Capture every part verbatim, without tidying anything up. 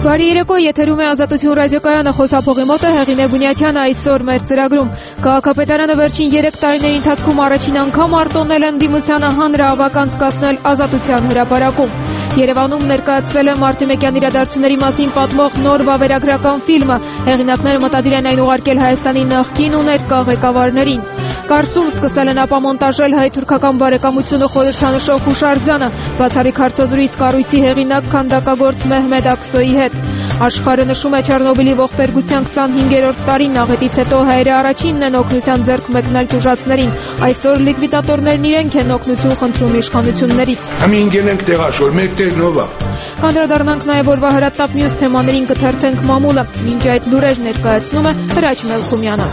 Բարի երեկո, եթերում է Ազատություն ռադիոկայանը, խոսափողի մոտ է Հեղինե Բունյաթյանը։ Այսօր մեր ծրագրում քաղաքապետարանը վերջին երեք տարիների ընթացքում առաջին անգամ արտոնել են ընդդիմությանը հանրահավաք անցկացնել Ազատության հրապարակում։ Երևանում ներկայացվել է Մարտի մեկյան իրադարձությունների մասին պատմող նոր վավերագրական ֆիլմը։ Հեղինակները մտադիր են այն ուղարկել Հայաստանի նախկին ու ներկա ղեկավարներին։ Կարսում սկսել են ապամոնտաժել հայ-թուրքական բարեկամությունը խորհրդանշող հուշարձանը, բացառիկ հարցազրույց կառույցի հեղինակ քանդակագործ Մեհմեդ Ակսոյի հետ։ Աշխարհը նշում է Չեռնոբիլի ողբերգության քսանհինգերորդ տարին, աղետից հետո հայերը առաջինն են օգնության ձեռք մեկնել տուժածներին։ Այսօր լիկվիդատորներն իրենք են օգնություն խնդրում իշխանություններից։ Ամինգեն ենք տեղաշոր, մեկ տերնովա։ Կանդրադառնանք նաև օրվա հրատապ մյուս թեմաներին, կթերթենք մամուլը։ Մինչ այդ լուրեր ներկայացնում է Հրաչ Մելքումյանը։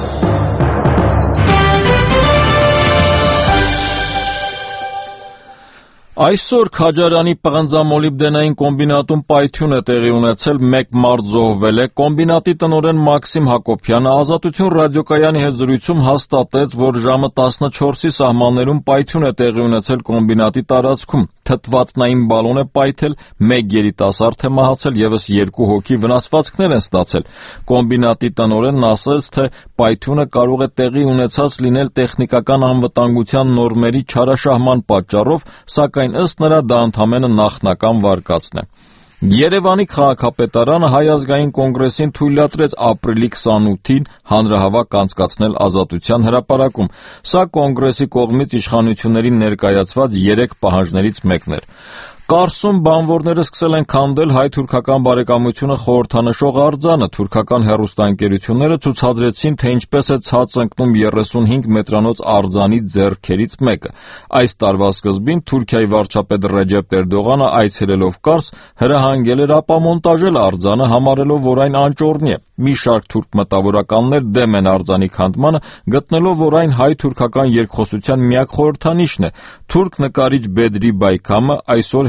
Այսօր Քաջարյանի պղնձամոլիբդենային կոմբինատում պայթյուն է տեղի ունեցել, մեկ մարդ զոհվել է։ Կոմբինատի տնօրեն Մաքսիմ Հակոբյանը Ազատություն ռադիոկայանի հետ զրույցում հաստատեց, որ ժամը տասնչորսի սահմաններում պայթյուն է տեղի ունեցել կոմբինատի տարածքում։ Թթվածնային բալոն է պայթել, մեկ երիտասարդ է մահացել, ևս երկու հոգի վնասվածքներ են ստացել։ Կոմբինատի տնօրենն ասաց, թե պայթյունը կարող է տեղի ունեցած լինել տեխնիկական անվտանգության նորմերի չարաշահման պատճառով, սակայն ըստ նրա դա ընդամենը նախնական վարկածն է։ Երևանի քաղաքապետարանը Հայ ազգային կոնգրեսին թույլատրեց ապրիլի քսանութին հանրահավաք անցկացնել Ազատության հրապարակում։ Սա կոնգրեսի կողմից իշխանություններին ներկայացված երեք պահանջներից մեկն էր։ Կարսում բանվորները սկսել են քանդել հայ-թուրքական բարեկամությունը խորհրդանշող արձանը։ Թուրքական հեռուստաընկերությունները ցուցադրեցին, թե ինչպես է ցած ընկնում երեսունհինգ մետրանոց արձանի ձեռքերից մեկը։ Այս տարվա սկզբին Թուրքիայի վարչապետ Ռեջեփ Էրդողանը այցելելով Կարս հրահանգել էր ապամոնտաժել արձանը, համարելով, որ այն անճոռնի է։ Մի շարք թուրք մտավորականներ դեմ են արձանի քանդմանը, գտնելով, որ այն հայ-թուրքական երկխոսության միակ խորհրդանիշն է։ Թուրք նկարիչ Բեդրի Բայքամը այսօր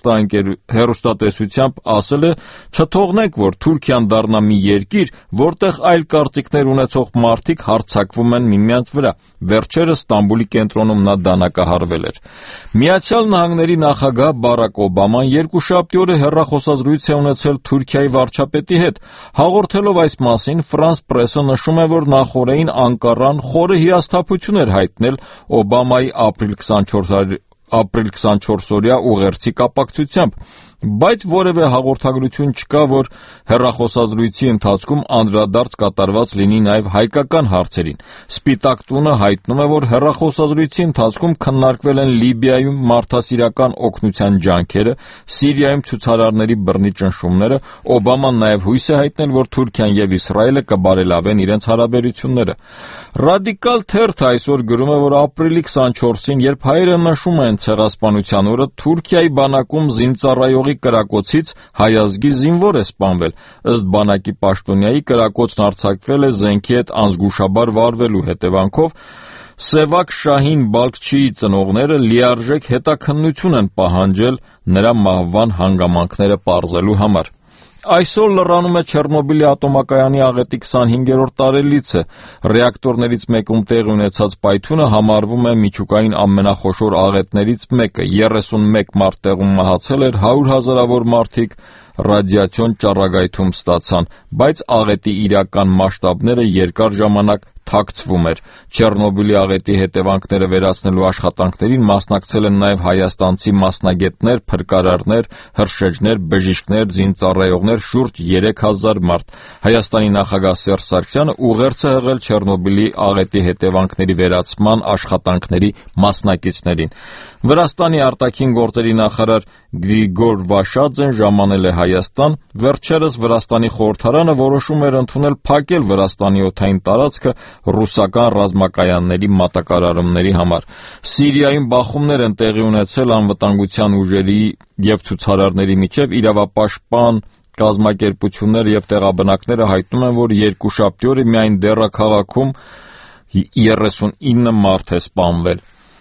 հեռուստատեսությամբ ասել է. «Չթողնենք, որ Թուրքիան դառնա մի երկիր, որտեղ այլ կարծիքներ ունեցող մարդիկ հարձակվում են միմյանց վրա»։ Վերջերս Ստամբուլի կենտրոնում նա դանակահարվել էր։ Միացյալ Նահանգների նախագահ Բարակ Օբաման երկուշաբթի օրը հեռախոսազրույց է ունեցել Թուրքիայի վարչապետի հետ։ Հաղորդելով այս մասին, Ֆրանս պրեսը նշում է, որ նախօրեին Անկարան խորը հիասթափություն էր հայտնել Օբամայի ապրիլ քսանչորսի ապրիլ քսանչորսօրյա ուղերձի կապակցությամբ, բայց որևէ հաղորդագրություն չկա, որ հեռախոսազրույցի ընթացքում անդրադարձ կատարված լինի նաև հայկական հարցերին։ Սպիտակ տունը հայտնում է, որ հեռախոսազրույցի ընթացքում քննարկվել են Լիբիայում մարդասիրական օգնության ջանքերը, Սիրիայում ցուցարարների բռնի ճնշումները։ Օբաման նաև հույս է հայտնել, որ Թուրքիան եւ Իսրայելը կբարելավեն իրենց հարաբերությունները։ Ռադիկալ թերթը այսօր գրում է, որ ապրիլի քսանչորսին, երբ հայերը նշում են ցեղասպանության օրը, Թուրքիայի բանակում զինծառայողի կրակոցից հայ ազգի զինվոր է սպանվել։ Ըստ բանակի պաշտոնյայի, կրակոցն արձակվել է զենքի հետ անզգուշաբար վարվելու հետևանքով։ Սևակ Շահին Բալքչիի ծնողները լիարժեք հետաքննություն են պահանջել նրա մահվան հանգամանքները պարզելու համար։ Այսօր լռանում է Չեռնոբիլի ատոմակայանի աղետի քսանհինգերորդ տարելիցը։ Ռեակտորներից մեկում տեղի ունեցած պայթյունը համարվում է միջուկային ամենախոշոր աղետներից մեկը։ երեսունմեկ մարդ տեղում մահացել էր, հարյուր հազարավոր մարդիկ ռադիացիոն ճառագայթում ստացան, բայց աղետի իրական մասշտաբները երկար ժամանակ թաքցվում էր։ Չեռնոբիլի աղետի հետևանքները վերացնելու աշխատանքներին մասնակցել են նաև հայաստանցի մասնագետներ, փրկարարներ, հրշեջներ, բժիշկներ, զինծառայողներ, շուրջ երեք հազար մարդ։ Հայաստանի նախագահ Սերժ Սարգսյանը ուղերձ է հղել Չեռնոբիլի աղետի հետևանքների վերացման աշխատանքների մասնակիցներին։ Վրաստանի արտաքին գործերի նախարար Գրիգոր Վաշաձեն ժամանել է Հայաստան։ Վերջերս Վրաստանի խորհրդարանը որոշում էր ընդունել փակել Վրաստանի օդային տարածքը ռուսական ռազմակայանների մատակարարումների համար։ Սիրիայում բախումներ են տեղի ունեցել անվտանգության ուժերի եւ ցուցարարների միջև։ Իրավապաշտպան կազմակերպությունները եւ տեղաբնակները հայտնում են, որ երկուշաբթի օրը միայն Դեռա քաղաքում երեսունինը մարդ է սպանվել։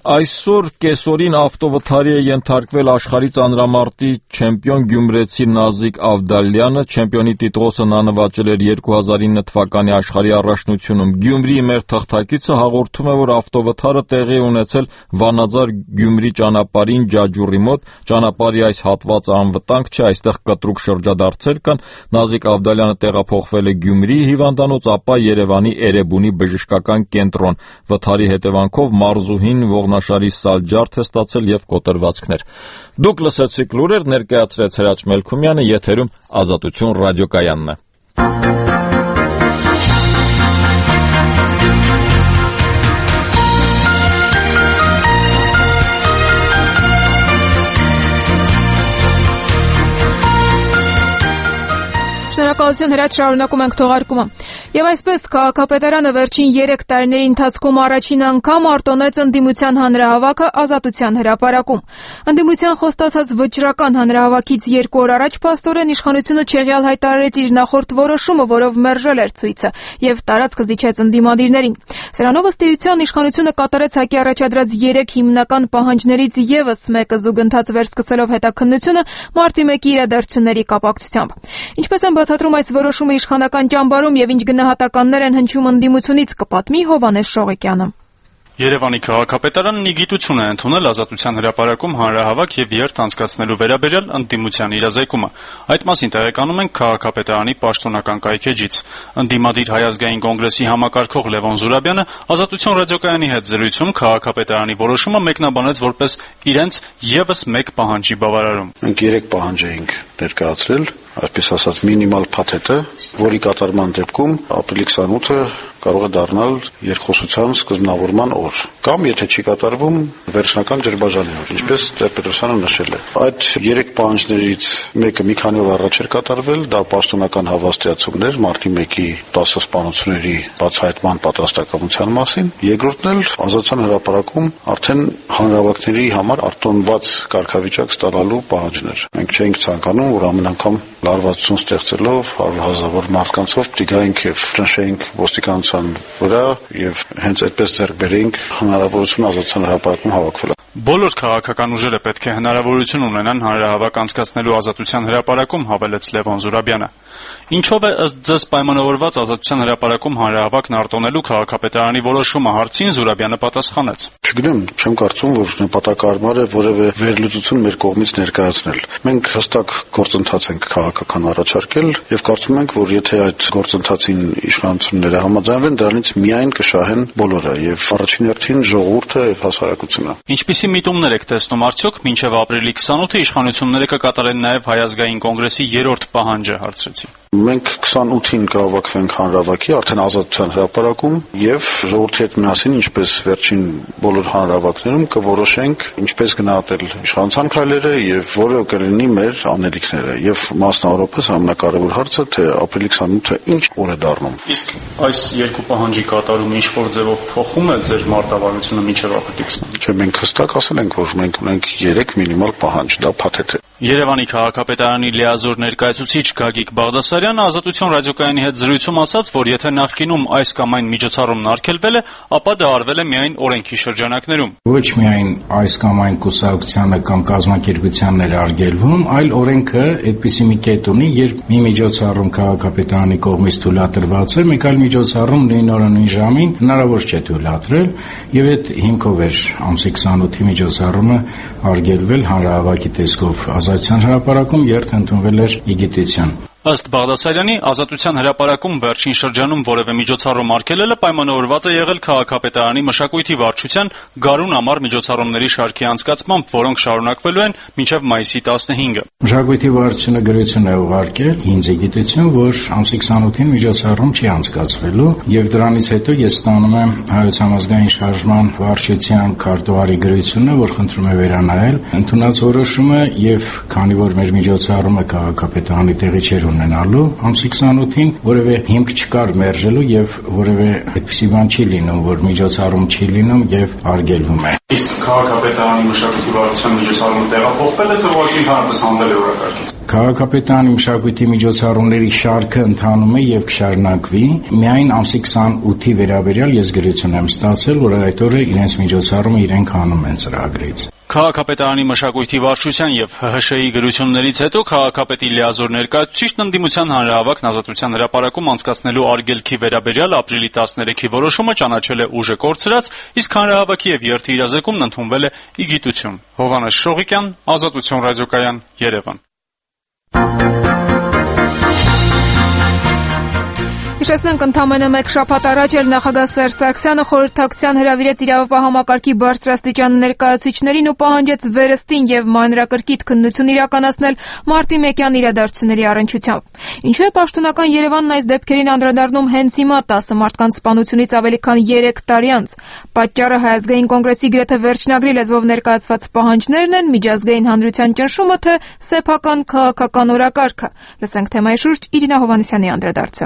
Այսօր կեսօրին ավտովթարի է ենթարկվել աշխարհի ծանրամարտի չեմպիոն գյումրեցի Նազիկ Ավդալյանը, չեմպիոնի տիտղոսը նա նվաճել էր երկու հազար ինը թվականի աշխարհի առաջնությունում։ Գյումրիի մեր թղթակիցը հաղորդում է, որ ավտովթարը տեղի է ունեցել Վանաձոր-Գյումրի ճանապարհին Ջաջուրի մոտ, ճանապարհի այս հատվածը անվտանգ չէ, այստեղ կտրուկ շրջադարձեր կան։ Նազիկ Ավդալյանը տեղափոխվել է Գյումրի հիվանդանոց, ապա Երևանի Էրեբունի բժշկական կենտրոն։ Վթարի հետևանքով մարզուհին ողնաշարի սալջարդ է ստացել եւ կոտրվածքներ։ Դուք լսեցիք լուրեր, ներկայացրեց Հրաչ Մելքումյանը, եթերում Ազատություն ռադիոկայանն է։ Շնորհակալություն, Հրաչ, շարունակում ենք թողարկումը։ Եվ այսպես քաղաքապետարանը վերջին երեք տարիների ընթացքում առաջին անգամ արտոնեց ընդդիմության հանրահավաքը Ազատության հրապարակում։ Ընդդիմության խոստացած վճռական հանրահավաքից երկու օր առաջ փաստորեն իշխանությունը չեղյալ հայտարարեց իր նախորդ որոշումը, որով մերժել էր ցույցը եւ տարածքը զիջեց ընդդիմադիրներին։ Սրանով ըստ էության իշխանությունը կատարեց ՀԱԿ-ի առաջադրած երեք հիմնական պահանջներից եւս մեկը զուգընթաց վերսկսելով հետաքննությունը մարտի մեկի իրադարձությունների կապակցությամբ։ Ինչպես են բացատրում այս որոշումը իշխանական ճամբարում եւ ինչ գնահատականներ են հնչում ընդդիմությունից, կպատմի Հովհաննես Շողեկյանը։ Երևանի քաղաքապետարանն ի գիտություն է ընդունել Ազատության հրապարակում հանրահավաք եւ երթ անցկացնելու վերաբերյալ ընդդիմության իրազեկումը։ Այդ մասին տեղեկանում ենք քաղաքապետարանի պաշտոնական կայքեջից։ Ընդդիմադիր Հայ ազգային կոնգրեսի համակարգող Լևոն Զուրաբյանը Ազատություն ռադիոկայանի հետ զրույցում քաղաքապետարանի որոշումը մեկնաբանեց որպես իրենց եւս մեկ պահանջի բավարարում։ Մենք երեք պահանջ էինք ներկայացրել, այսպես ասած մինիմալ փաթեթը, որի կատարման դեպքում ապրիլի քսանութը կարող է դառնալ երկխոսության սկզբնավորման օր, կամ եթե չի կատարվում վերջնական ջրբաժանի օր, ինչպես Տեր-Պետրոսյանը նշել է։ Այդ երեք պահանջներից մեկը մի քանի օր առաջ էր կատարվել, դա պաշտոնական հավաստիացումներ մարտի մեկի տասը սպանությունների բացահայտման պատրաստակամության մասին, երկրորդն էլ Ազատության հրապարակում արդեն հանրահավաքների համար արտոնված կարգավիճակ ստանալու պահանջներ։ Մենք չէինք ցանկանում, որ ամեն անգամ լարվածություն ստեղծելով հարյուրահազար մարդկանցով տիգայինք եւ ճնշեինք ոստիկանության վրա եւ հենց այդպես ձեռք բերեինք հնարավորություն Ազատության հրապարակում հավաքվել։ Բոլոր քաղաքական ուժերը պետք է հնարավորություն ունենան հանրահավաք անցկացնելու Ազատության հրապարակում, հավելեց Լևոն Զուրաբյանը։ Ինչով է ըստ ձեզ պայմանավորված Ազատության հրապարակում հանրահավաքն արտոնելու քաղաքապետարանի որոշումը հարցին Զուրաբյանը պատասխանեց. Չգիտեմ, չեմ կարծում, որ նպատակարար է որևէ վերլուծություն մեր կողմից ներկայացնել։ Մենք հստակ գործընթաց ենք քաղաքական առաջարկել եւ կարծում ենք, որ եթե այդ գործընթացին իշխանությունները համաձայնվեն, դրանից միայն կշահեն բոլորը եւ առաջին հերթին ժողովուրդը եւ հասարակությունը։ Ինչպիսի միտումներ եք տեսնում, արդյոք մինչեւ ապրիլի քսանութը իշխանությունները կկատարեն նաեւ Հայ ազգային կոնգրեսի երրորդ պահանջը, հարցրեցի։ Մենք քսանութին կհավաքվենք հանրահավաքի արդեն Ազատության հրապարակում եւ ժողովրդի հետ միասին, ինչպես վերջին բոլոր հանրահավաքներում, կորոշենք ինչպես գնահատել իշխանության քայլերը եւ որը կլինի մեր անելիքները եւ մասնավորապես ամենակարևոր հարցը, թե ապրիլի քսանութը ինչ օր է դառնում։ Իսկ այս երկու պահանջի կատարումը ինչ որ ձևով փոխում է ձեր մարտավարությունը մինչեւ ապրիլի քսանութը։ Չէ, մենք հստակ ասել ենք, որ մենք ունենք երեք մինիմալ պահանջ, դա փաթեթ է։ Երևանի քաղաքապետարանի լիազոր ներկայացուցիչ Գագիկ Բաղդասարյանը Ազատություն ռադիոկայանի հետ զրույցում ասաց, որ եթե նախկինում այս կամ այն միջոցառումն արգելվել է, ապա դա արվել է միայն օրենքի շրջանակներում։ Ոչ միայն այս կամ այն կուսակցությանը կամ կազմակերպությանն էր արգելվում, այլ օրենքը այդպիսի մի կետ ունի, երբ մի միջոցառում քաղաքապետարանի կողմից թույլատրված է, մեկ այլ միջոցառում նույն օրը նույն ժամին հնարավոր չէ թույլատրել, եւ այդ հիմքով էր ամսի քսանութի միջոցառումը արգելվել հանրահավաքի տեսքով Ազատության հրապարակում, երթ ընդունվել էր ի գիտություն։ Ըստ Բաղդասարյանի, Ազատության հրապարակում վերջին շրջանում որևէ միջոցառում արգելելը պայմանավորված է եղել քաղաքապետարանի մշակույթի վարչության գարուն ամառ միջոցառումների շարքի անցկացմամբ, որոնք շարունակվելու են մինչև մայիսի տասնհինգը։ Մշակույթի վարչությունը գրություն է ուղարկել ինձ ի գիտություն, որ ամսի քսանութին միջոցառում չի անցկացվելու, եւ դրանից հետո ես ստանում եմ Հայոց համազգային շարժման վարչության քարտուղարի գրությունը, որ խնդրում է վերանայել ընդունած որոշումը, եւ քանի որ մեր միջոցառումը քաղաքապետարանի տեղի չէր ունենալու, ամսի քսանութին որևէ հիմք չկար մերժելու եւ որևէ այդպիսի բան չի լինում, որ միջոցառում չի լինում եւ արգելվում է։ Իսկ քաղաքապետարանի մշակույթի վարչության միջոցառումը տեղափոխվել է, թե ուղղակի հանդես հանվել է օրակարգից։ Քաղաքապետարանի մշակույթի միջոցառումների շարքը ընթանում է եւ կշարունակվի։ Միայն ամսի քսանութի վերաբերյալ ես գրություն եմ ստացել, որ այդ օրը իրենց միջոցառումը իրենք անում են ծրագրից։ Քաղաքապետարանի մշակույթի վարչության եւ Հ Հ Շ-ի գրություններից հետո քաղաքապետի լիազոր ներկայացուցիչն ընդդիմության հանրահավաքն Ազատության հրապարակում անցկացնելու արգելքի վերաբերյալ ապրիլի տասներեքի որոշումը ճանաչել է ուժը կորցրած, իսկ հանրահավաքի եւ երթի իրազեկումն ընդունվել է ի գիտություն։ Հովհաննես Շողիկյան, Ազատություն ռադիոկայան, Երևան։ Հիշեցնենք, ընդամենը մեկ շաբաթ առաջ էլ նախագահ Սերժ Սարգսյանը խորհրդակցության հրավիրեց իրավապահ համակարգի բարձրաստիճան ներկայացուցիչներին ու պահանջեց վերստին եւ մանրակրկիտ քննություն իրականացնել մարտի մեկյան իրադարձությունների առնչությամբ։ Ինչու է պաշտոնական Երևանն այս դեպքերին անդրադառնում հենց հիմա տասը մարդկանց սպանությունից ավելի քան երեք տարի անց։ Պատճառը Հայազգային կոնգրեսի գրեթե վերջնագրի լեզվով ներկայացված պահանջներն են, միջազգային հանրության ճնշումը, թե սեփական քաղաքական օրակարգը։ Լսենք թեմայի շուրջ Իրինա Հովհաննիսյանի անդրադարձը։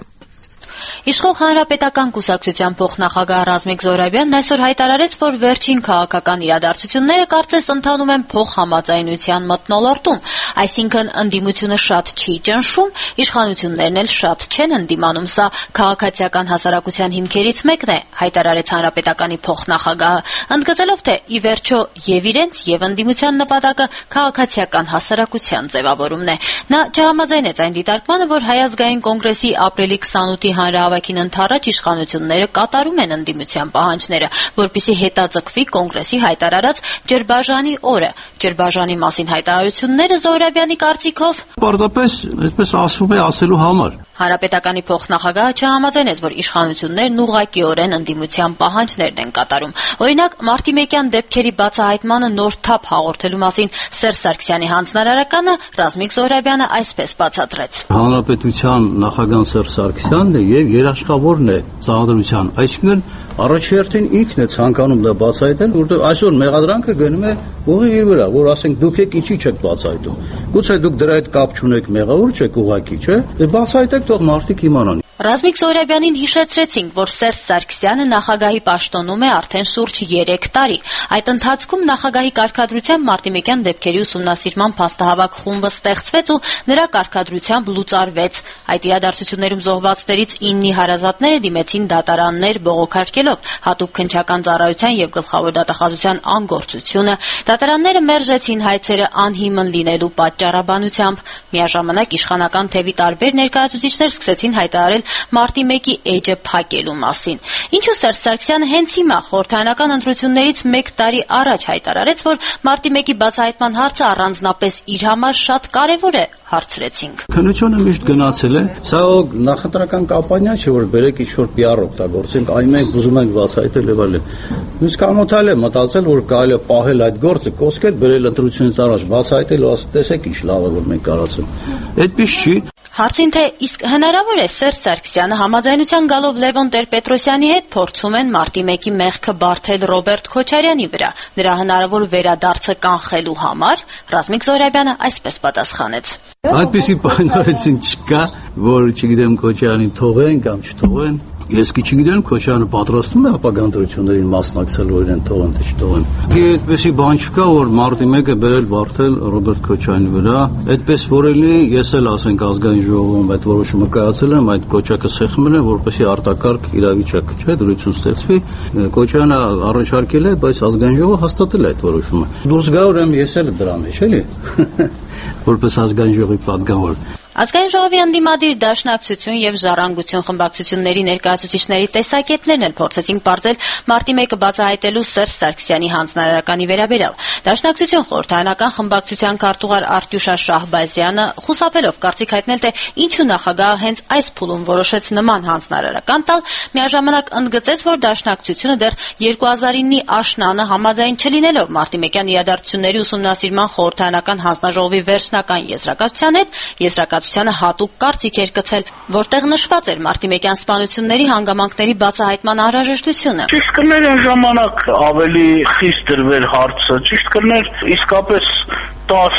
Իշխող Հանրապետական կուսակցության փոխնախագահ Ռազմիկ Զոհրաբյանն այսօր հայտարարեց, որ վերջին քաղաքական իրադարձությունները կարծես ընթանում են փոխհամաձայնության մթնոլորտում, այսինքն ընդդիմությունը շատ չի ճնշում, իշխանություններն էլ շատ չեն ընդդիմանում, սա քաղաքացիական հասարակության հիմքերից մեկն է, հայտարարեց Հանրապետականի փոխնախագահը, ընդգծելով, թե ի վերջո եւ իրենց եւ ընդդիմության նպատակը քաղաքացիական հասարակության ձևավորումն է։ Նա չհամաձայնեց այն դիտարկմանը, որ Հայազգային կոնգրեսի ապրիլի քսանութի հանրահավաքին ընդառաջ իշխանությունները կատարում են ընդդիմության պահանջները, որպեսզի հետաձգվի կոնգրեսի հայտարարած Ջրբաժանի օրը։ Ջրբաժանի մասին հայտարարությունները Զոհրաբյանի կարծիքով պարզապես այսպես ասում է ասելու համար։ Հանրապետականի փոխնախագահը չհամաձայնեց, որ իշխանություններն ուղղակիորեն ընդդիմության պահանջներն են կատարում։ Օրինակ, մարտի մեկյան դեպքերի բացահայտմանը նոր թափ հաղորդելու մասին Սերժ Սարգսյանի հանձնարարականը Ռազմիկ Զոհրաբյանը այսպես բացատրեց։ Հանրապետության նախագահ Սերժ Սարգսյանն է եւ երաշխավորն է ծաղադրության, այսինքն առաջերտին ինքն է ցանկանում դա բացահայտել, որտեղ այսօր մեղադրանքը գնում է ուղի իր վրա, որ ասենք դուք եք ինչի չեք բացահայտում։ Գուցե դուք դրա հետ կապ չունեք, մեղավոր չեք ուղակի, չէ՞։ Դե բացահայտեք, թող մարդիկ իմանան։ Ռազմիկ Զոհրաբյանին հիշեցրեցինք, որ Սերժ Սարգսյանը նախագահի պաշտոնում է արդեն շուրջ երեք տարի։ Այդ ընթացքում նախագահի կարգադրությամբ մարտիմեկյան դեպքերի ուսումնասիրման փաստահավաք խումբը ստեղծվեց ու նրա կարգադրությամբ լուծարվեց։ Այդ իրադարձություններում զոհվածներից իննի հարազատները դիմեցին դատարաններ բողոքարկելով հատուկ քննչական ծառայության եւ գլխավոր դատախազության անգործությունը։ Դատարանները մերժեցին հայցերը անհիմն լինելու պատճառաբանությամբ։ Միաժամանակ իշխանական թևի տարբեր ներկայացուցիչներ սկսեցին հայտարարել մարտի մեկի էջը փակելու մասին։ Ինչու Սերժ Սարգսյանը հենց հիմա խորհրդարանական ընտրություններից մեկ տարի առաջ հայտարարեց, որ մարտի մեկի բացահայտման հարցը առանձնապես իր համար շատ կարևոր է, հարցրեցինք։ Քննությունը միշտ գնացել է, սա նախընտրական կամպանիա չէ, որ բերեք ինչ-որ պի ար օգտագործենք, այն մենք ուզում ենք բացահայտել եւ այլն։ Իսկ ամոթալ է մտածել, որ կարելի է պահել այդ գործը, կոսկետ բերել ընտրությունից առաջ, բացահայտել ու ասել, տեսեք ինչ լավ է, որ մենք կարացում։ Այդպես չի։ Հարցին թե իսկ հնարավոր է Սերժ Սարգսյանը համաձայնության գալով Լևոն Տեր-Պետրոսյանի հետ փորձում են մարտի մեկի մեղքը բարթել Ռոբերտ Քոչարյանի վրա, նրա հնարավոր վերադարձը կանխելու համար, Ռազմիկ Զոհրաբյանը այսպես պատասխանեց։ Այդպիսի պայմանավորություն չկա, որ չգիտեմ Քոչարյանին թողեն կամ չթողեն։ Ես չգիտեմ Քոչարյանը պատրաստվում է ապագա ընտրություններին մասնակցել, որ իրեն թողեն թե չթողեն։ Այդպեսի բան չկա, որ մարտի մեկը բերել բարթել Ռոբերտ Քոչարյանի վրա։ Այդպես որելի ես էլ ասենք ազգային ժողովում այդ որոշումը կայացել եմ, այդ կոչակը սեղմել եմ, որպեսզի արտակարգ իրավիճակ, չէ, դրություն ստեղծվի։ Քոչարյանը առաջարկել է, բայց ազգային ժողովը հաստատել է այդ որոշումը։ Դուրս գա ուրեմն ես էլ դրա մեջ էլի։ Որպես ազգային ժողովի պատգամավոր։ Ազգային ժողովի ընդդիմադիր դաշնակցություն եւ ժառանգություն խմբակցությունների ներկայացուցիչների տեսակետներն էլ փորձեցին բարձել մարտի մեկը բացահայտելու Սերժ Սարգսյանի հանձնարարականի վերաբերյալ։ Դաշնակցություն խորհրդարանական խմբակցության քարտուղար Արտյուշա Շահբազյանը խուսափելով կարծիք հայտնել, թե ինչու նախագահը հենց այս փուլում որոշեց նման հանձնարարական տալ, միաժամանակ ընդգծեց, որ դաշնակցությունը դեռ երկու հազար իննի աշնանը համաձայն չլինելով մարտի մեկյան իրադարձությունների ուսումնասիրման խորհրդարանական հանձնաժողովի վերջնական եզրակացության հետ եզրակացությանը հատուկ կարծիք էր գցել, որտեղ նշված էր մարտի մեկյան սպանությունների հանգամանքների բացահայտման անհրաժեշտությունը։ Ճիշտ կներ այն ժամանակ ավելի խիստ դրվեր հարցը, ճիշտ կներ իսկապես տաս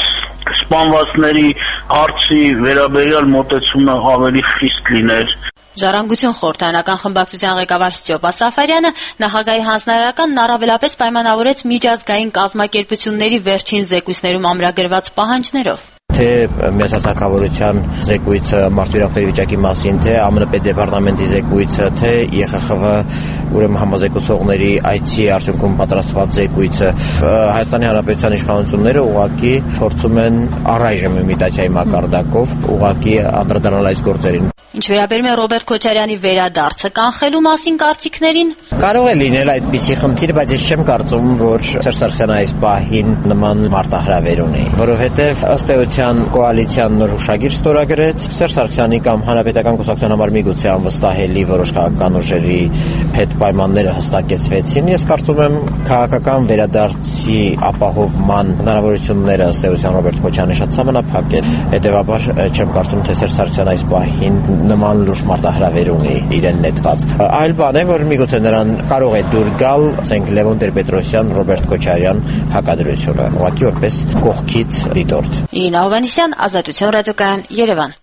սպանվածների հարցի վերաբերյալ մոտեցումը ավելի խիստ լիներ։ Ժառանգություն խորհրդարանական խմբակցության ղեկավար Ստյոպա Սաֆարյանը նախագահի հանձնարարականն առավելապես պայմանավորեց միջազգային կազմակերպությունների վերջին զեկույցներում ամրագրված պահանջներով։ Թե Միացյալ զեկույցը մարդու վիճակի մասին, թե ԱՄՆ պետդեպարտամենտի զեկույցը, թե Է Խ Խ Վ ուրեմն համազեկուցողների այցի արդյունքում պատրաստված զեկույցը, Հայաստանի Հանրապետության իշխանությունները ուղղակի փորձում են առայժմ իմիտացիայի մակարդակով ուղղակի անդրադառնալ այս գործերին։ Ինչ վերաբերում է Ռոբերտ Քոչարյանի վերադարձը կանխելու մասին կարծիքներին, կարող է լինել այդպիսի խնդիր, բայց ես չեմ կարծում, որ Սերժ Սարգսյանը այս պահին նման մարտահրավեր ունի, որովհետև ըստ էության կոալիցիան նոր հուշագիր ստորագրեց, Սերժ Սարգսյանի կամ Հանրապետական կուսակցության համար միգուցե անվստահելի որոշ քաղաքական ուժերի հետ պայմանները հստակեցվեցին։ Ես կարծում եմ քաղաքական վերադարձի ապահովման հնարավորությունները ըստ էության Ռոբերտ Քոչարյանի շատ սահմանափակ են, հետևաբար չեմ կարծում, թե Սերժ Սարգսյանը այս պահին նման լուրջ մարտահրավեր ունի իրեն նետված։ Այլ բան է, որ միգուցե նրան կարող է դուր գալ, ասենք Լևոն Տեր-Պետրոսյան, Ռոբերտ Քոչարյան հակադրությունը, ուղղակի որպես կողքից դիտորդ։ Իրինա Հովհաննիսյան, Ազատություն ռադիոկայան, Երևան։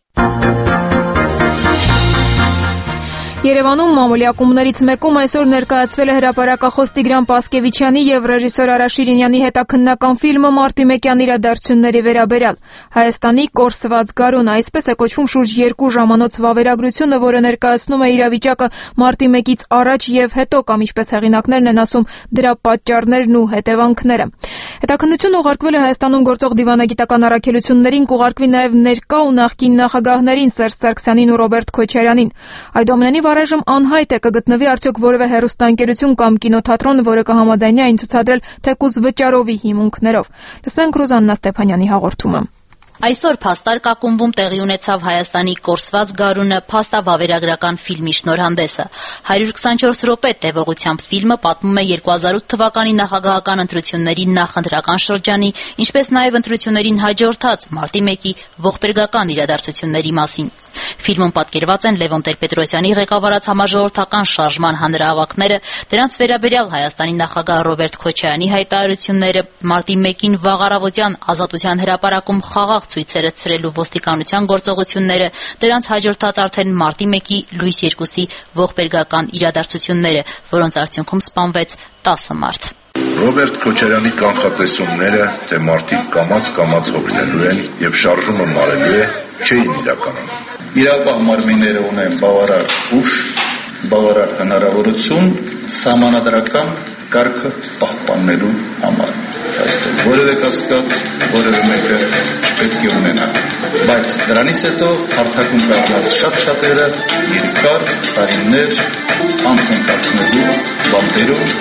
Երևանում մամուլի ակումբներից մեկում այսօր ներկայացվել է հրապարակախոս Տիգրան Պասկևիչյանի եւ ռեժիսոր Արա Շիրինյանի հետաքննական ֆիլմը Մարտիմեկյան իրադարձությունների վերաբերյալ։ Հայաստանի կորսված գարուն, այսպես է կոչվում շուրջ երկու ժամանոց վավերագրությունը, որը ներկայացնում է իրավիճակը Մարտիմեկից առաջ եւ հետո, կամ ինչպես հեղինակներն են ասում, դրա պատճառներն ու հետևանքները։ Հետաքննությունը ուղարկվել է Հայաստանում գործող դիվանագիտական առաքելություններին, կուղարկվի նաեւ ներկա ու նախկին նախագահներին Սերժ Սարգսյանին ու Ռոբերտ Քոչարյանին։ Այդուամենայնիվ առայժմ անհայտ է կգտնվի արդյոք որևէ հեռուստաընկերություն կամ կինոթատրոն, որը կհամաձայնի այն ցուցադրել թեկուզ վճարովի հիմունքներով։ Լսենք Ռուզաննա Ստեփանյանի հաղորդումը։ Այսօր Փաստարկ ակումբում տեղի ունեցավ Հայաստանի կորսված գարունը փաստավավերագրական ֆիլմի շնորհանդեսը։ հարյուր քսանչորս րոպե տևողությամբ ֆիլմը պատմում է երկու հազար ութ թվականի նախագահական ընտրությունների նախընտրական շրջանի, ինչպես նաև ընտրություններին հաջորդած մարտի մեկի ողբերգական իրադարձությունների մասին։ Ֆիլմում պատկերված են Լևոն Տեր-Պետրոսյանի ղեկավարած համաժողովրդական շարժման հանրահավաքները, դրանց վերաբերյալ Հայաստանի նախագահ Ռոբերտ Քոչարյանի հայտարարությունները, մարտի մեկին վաղ առավոտյան Ազատության հրապարակում խաղաղ ցույցերը ցրելու ոստիկանության գործողությունները, դրանց հաջորդած արդեն մարտի մեկի լույս երկուսի ողբերգական իրադարձությունները, որոնց արդյունքում սպանվեց տասը մարդ։ Ռոբերտ Քոչարյանի կանխատեսումները, թե մարդիկ կամաց-կամաց հոգնելու են եւ շարժումը մարելու է, չէին իրականում։ Իրապահ մարմինները ունեն բավարար ուժ, բավարար հնարավորություն սահմանադրական կարգը պահպանելու համար։ Այստեղ որևէ կասկած, որևէ մեկը չպետք է ունենա։ Բայց դրանից հետո հարթակում կանգնած շատ շատերը երկար տարիներ անց են կացնելու բանտերում։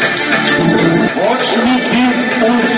Ոչ մի ուժ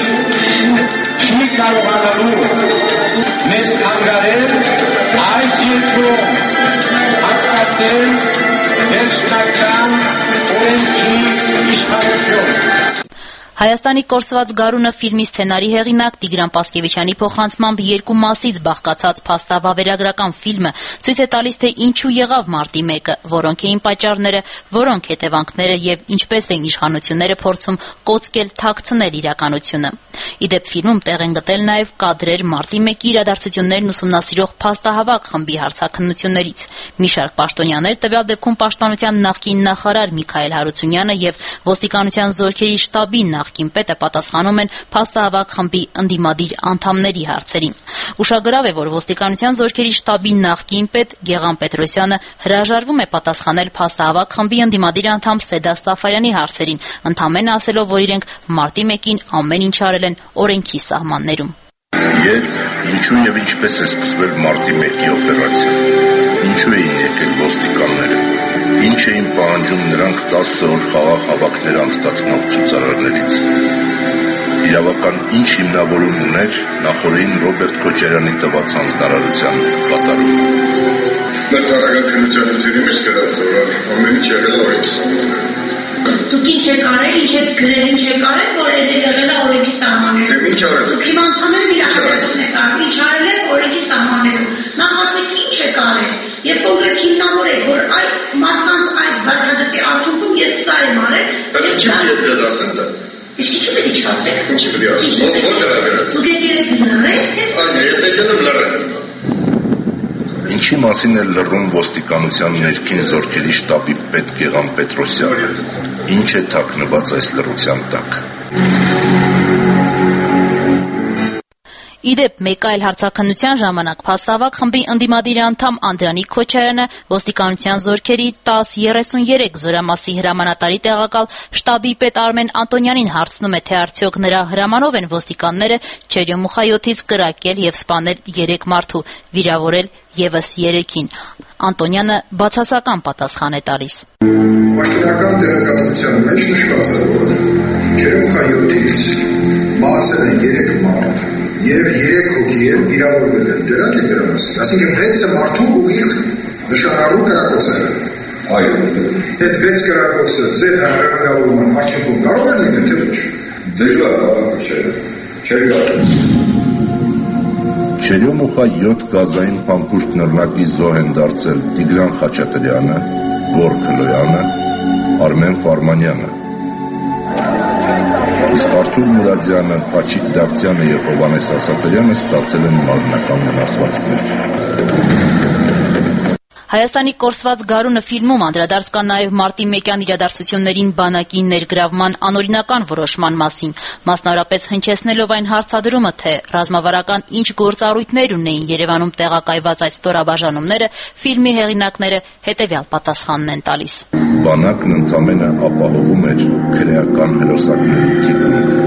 չի կարողանալու մեզ հանգարել այս երկրում հաստատել վերջնական օրենքի իշխանություն։ Հայաստանի կորսված գարունը ֆիլմի սցենարի հեղինակ Տիգրան Պասկևիչյանի փոխանցմամբ երկու մասից բաղկացած փաստավավերագրական ֆիլմը ցույց է տալիս, թե ինչու եղավ մարտի մեկը, որոնք էին պատճառները, որոնք հետևանքները եւ ինչպես էին իշխանությունները փորձում կոծկել թաքցնել իրականությունը։ Իդեպ ֆիլմում տեղ են գտել նաեւ կադրեր մարտի մեկի իրադարձություններն ուսումնասիրող փաստահավաք խմբի հարցաքննություններից։ Մի շարք պաշտոնյաներ, տվյալ դեպքում Պաշտպանության նախկին նախարար Միքայել Հարությունյանը եւ ոստիկանության զորքերի շտաբի նախկին պետը պատասխանում են փաստահավաք խմբի ընդդիմադիր անդամների հարցերին։ Ուշագրավ է, որ ոստիկանության զորքերի շտաբի նախկին պետ Գեղամ Պետրոսյանը հրաժարվում է պատասխանել փաստահավաք խմբի ընդդիմադիր անդամ Սեդա Սաֆարյանի հարցերին, ընդամենը ասելով, որ իրենք մարտի մեկին ամեն ինչ արել են օրենքի սահմաններում։ Երբ, ինչու եւ ինչպես է սկսվել մարտի մեկի օպերացիան։ Ինչու էին եկել ոստիկանները։ Ինչ էին պահանջում նրանք տասը օր խաղաղ հավաքներ անցկացնող ցուցարարներից։ Իրավական ինչ հիմնավորում ուներ նախորդին Ռոբերտ Քոչարյանի տված հանձնարարության կատարումը։ Մեր տարածքական ուժերի մեջ կրածորը ամեն ինչ եղել օրենքի սահմաններում։ Դուք ինչ եք արել, ինչ եք գրել, ինչ եք արել, որ եղել է օրենքի սահմաններում։ Ինչ արել։ Դուք հիմա ընդհանուր իրականություն եք արել, ինչ արել եք օրենքի սահմաններում։ Նախ ասեք ինչ եք արել, եւ կոնկրետ հիմնավորեք, որ այդ մարդկանց այս վարքագծի արդյունքում ես սա եմ արել։ Բայց ինչի՞ դες ասեն դա։ Իսկ ինչու՞ պետք է ասեք։ Ինչու՞ պետք է ասեք։ Ո՞ր դեռ։ Դուք եկեք լռեք, թե՞ Այո, ես եկել եմ լռել։ Ինչի մասին է լռում ոստիկանության ներքին զորքերի շտաբի պետ Գեգամ Պետրոսյանը։ Ինչ է թաքնված այս լռության տակ։ Իդեպ մեկ այլ հարցաքննության ժամանակ փաստավակ խմբի ընդդիմադիր անդամ Անդրանիկ Քոչարյանը ոստիկանության զորքերի տաս երեսուներեք զորամասի հրամանատարի տեղակալ շտաբի պետ Արմեն Անտոնյանին հարցնում է, թե արդյոք նրա հրամանով են ոստիկանները Չերյոմուխայոթից կրակել եւ սպանել երեք մարդու, վիրավորել եւս երեքին։ Անտոնյանը բացասական պատասխան է տալիս։ Պաշտոնական տեղեկատվության մեջ նշված է, որ Չերյոմուխայոթից մահացել են երեք մարդ եւ երեք հոգի են վիրավորվել են։ Դրանք են դրա մասին։ Այսինքն վեցը մարդու ուղիղ նշանառու կրակոցներ են։ Այո։ Այդ վեց կրակոցը ձեր հրաժարակալման արդյունքում կարող է լինել, թե ոչ։ Դժվար բավական չէ։ Չէ՞ Չերյոմուխայոթ գազային փամփուշտ նռնակի զոհ են դարձել Տիգրան Խաչատրյանը, Գոր Քլոյանը, Արմեն Ֆարմանյանը։ Իսկ Արթուր Մուրադյանը, Խաչիկ Դավթյանը եւ Հովանես Ասատրյանը ստացել են մարմնական վնասվածքներ։ Հայաստանի կորսված գարունը ֆիլմում անդրադարձ կա նաև մարտի մեկյան իրադարձություններին բանակի ներգրավման անօրինական որոշման մասին, մասնավորապես հնչեցնելով այն հարցադրումը, թե ռազմավարական ինչ գործառույթներ ունեին Երևանում տեղակայված այս ստորաբաժանումները, ֆիլմի հեղինակները հետևյալ պատասխանն են տալիս։ Բանակն ընդամենը ապահովում էր քրեական հրոսակների թիկունք։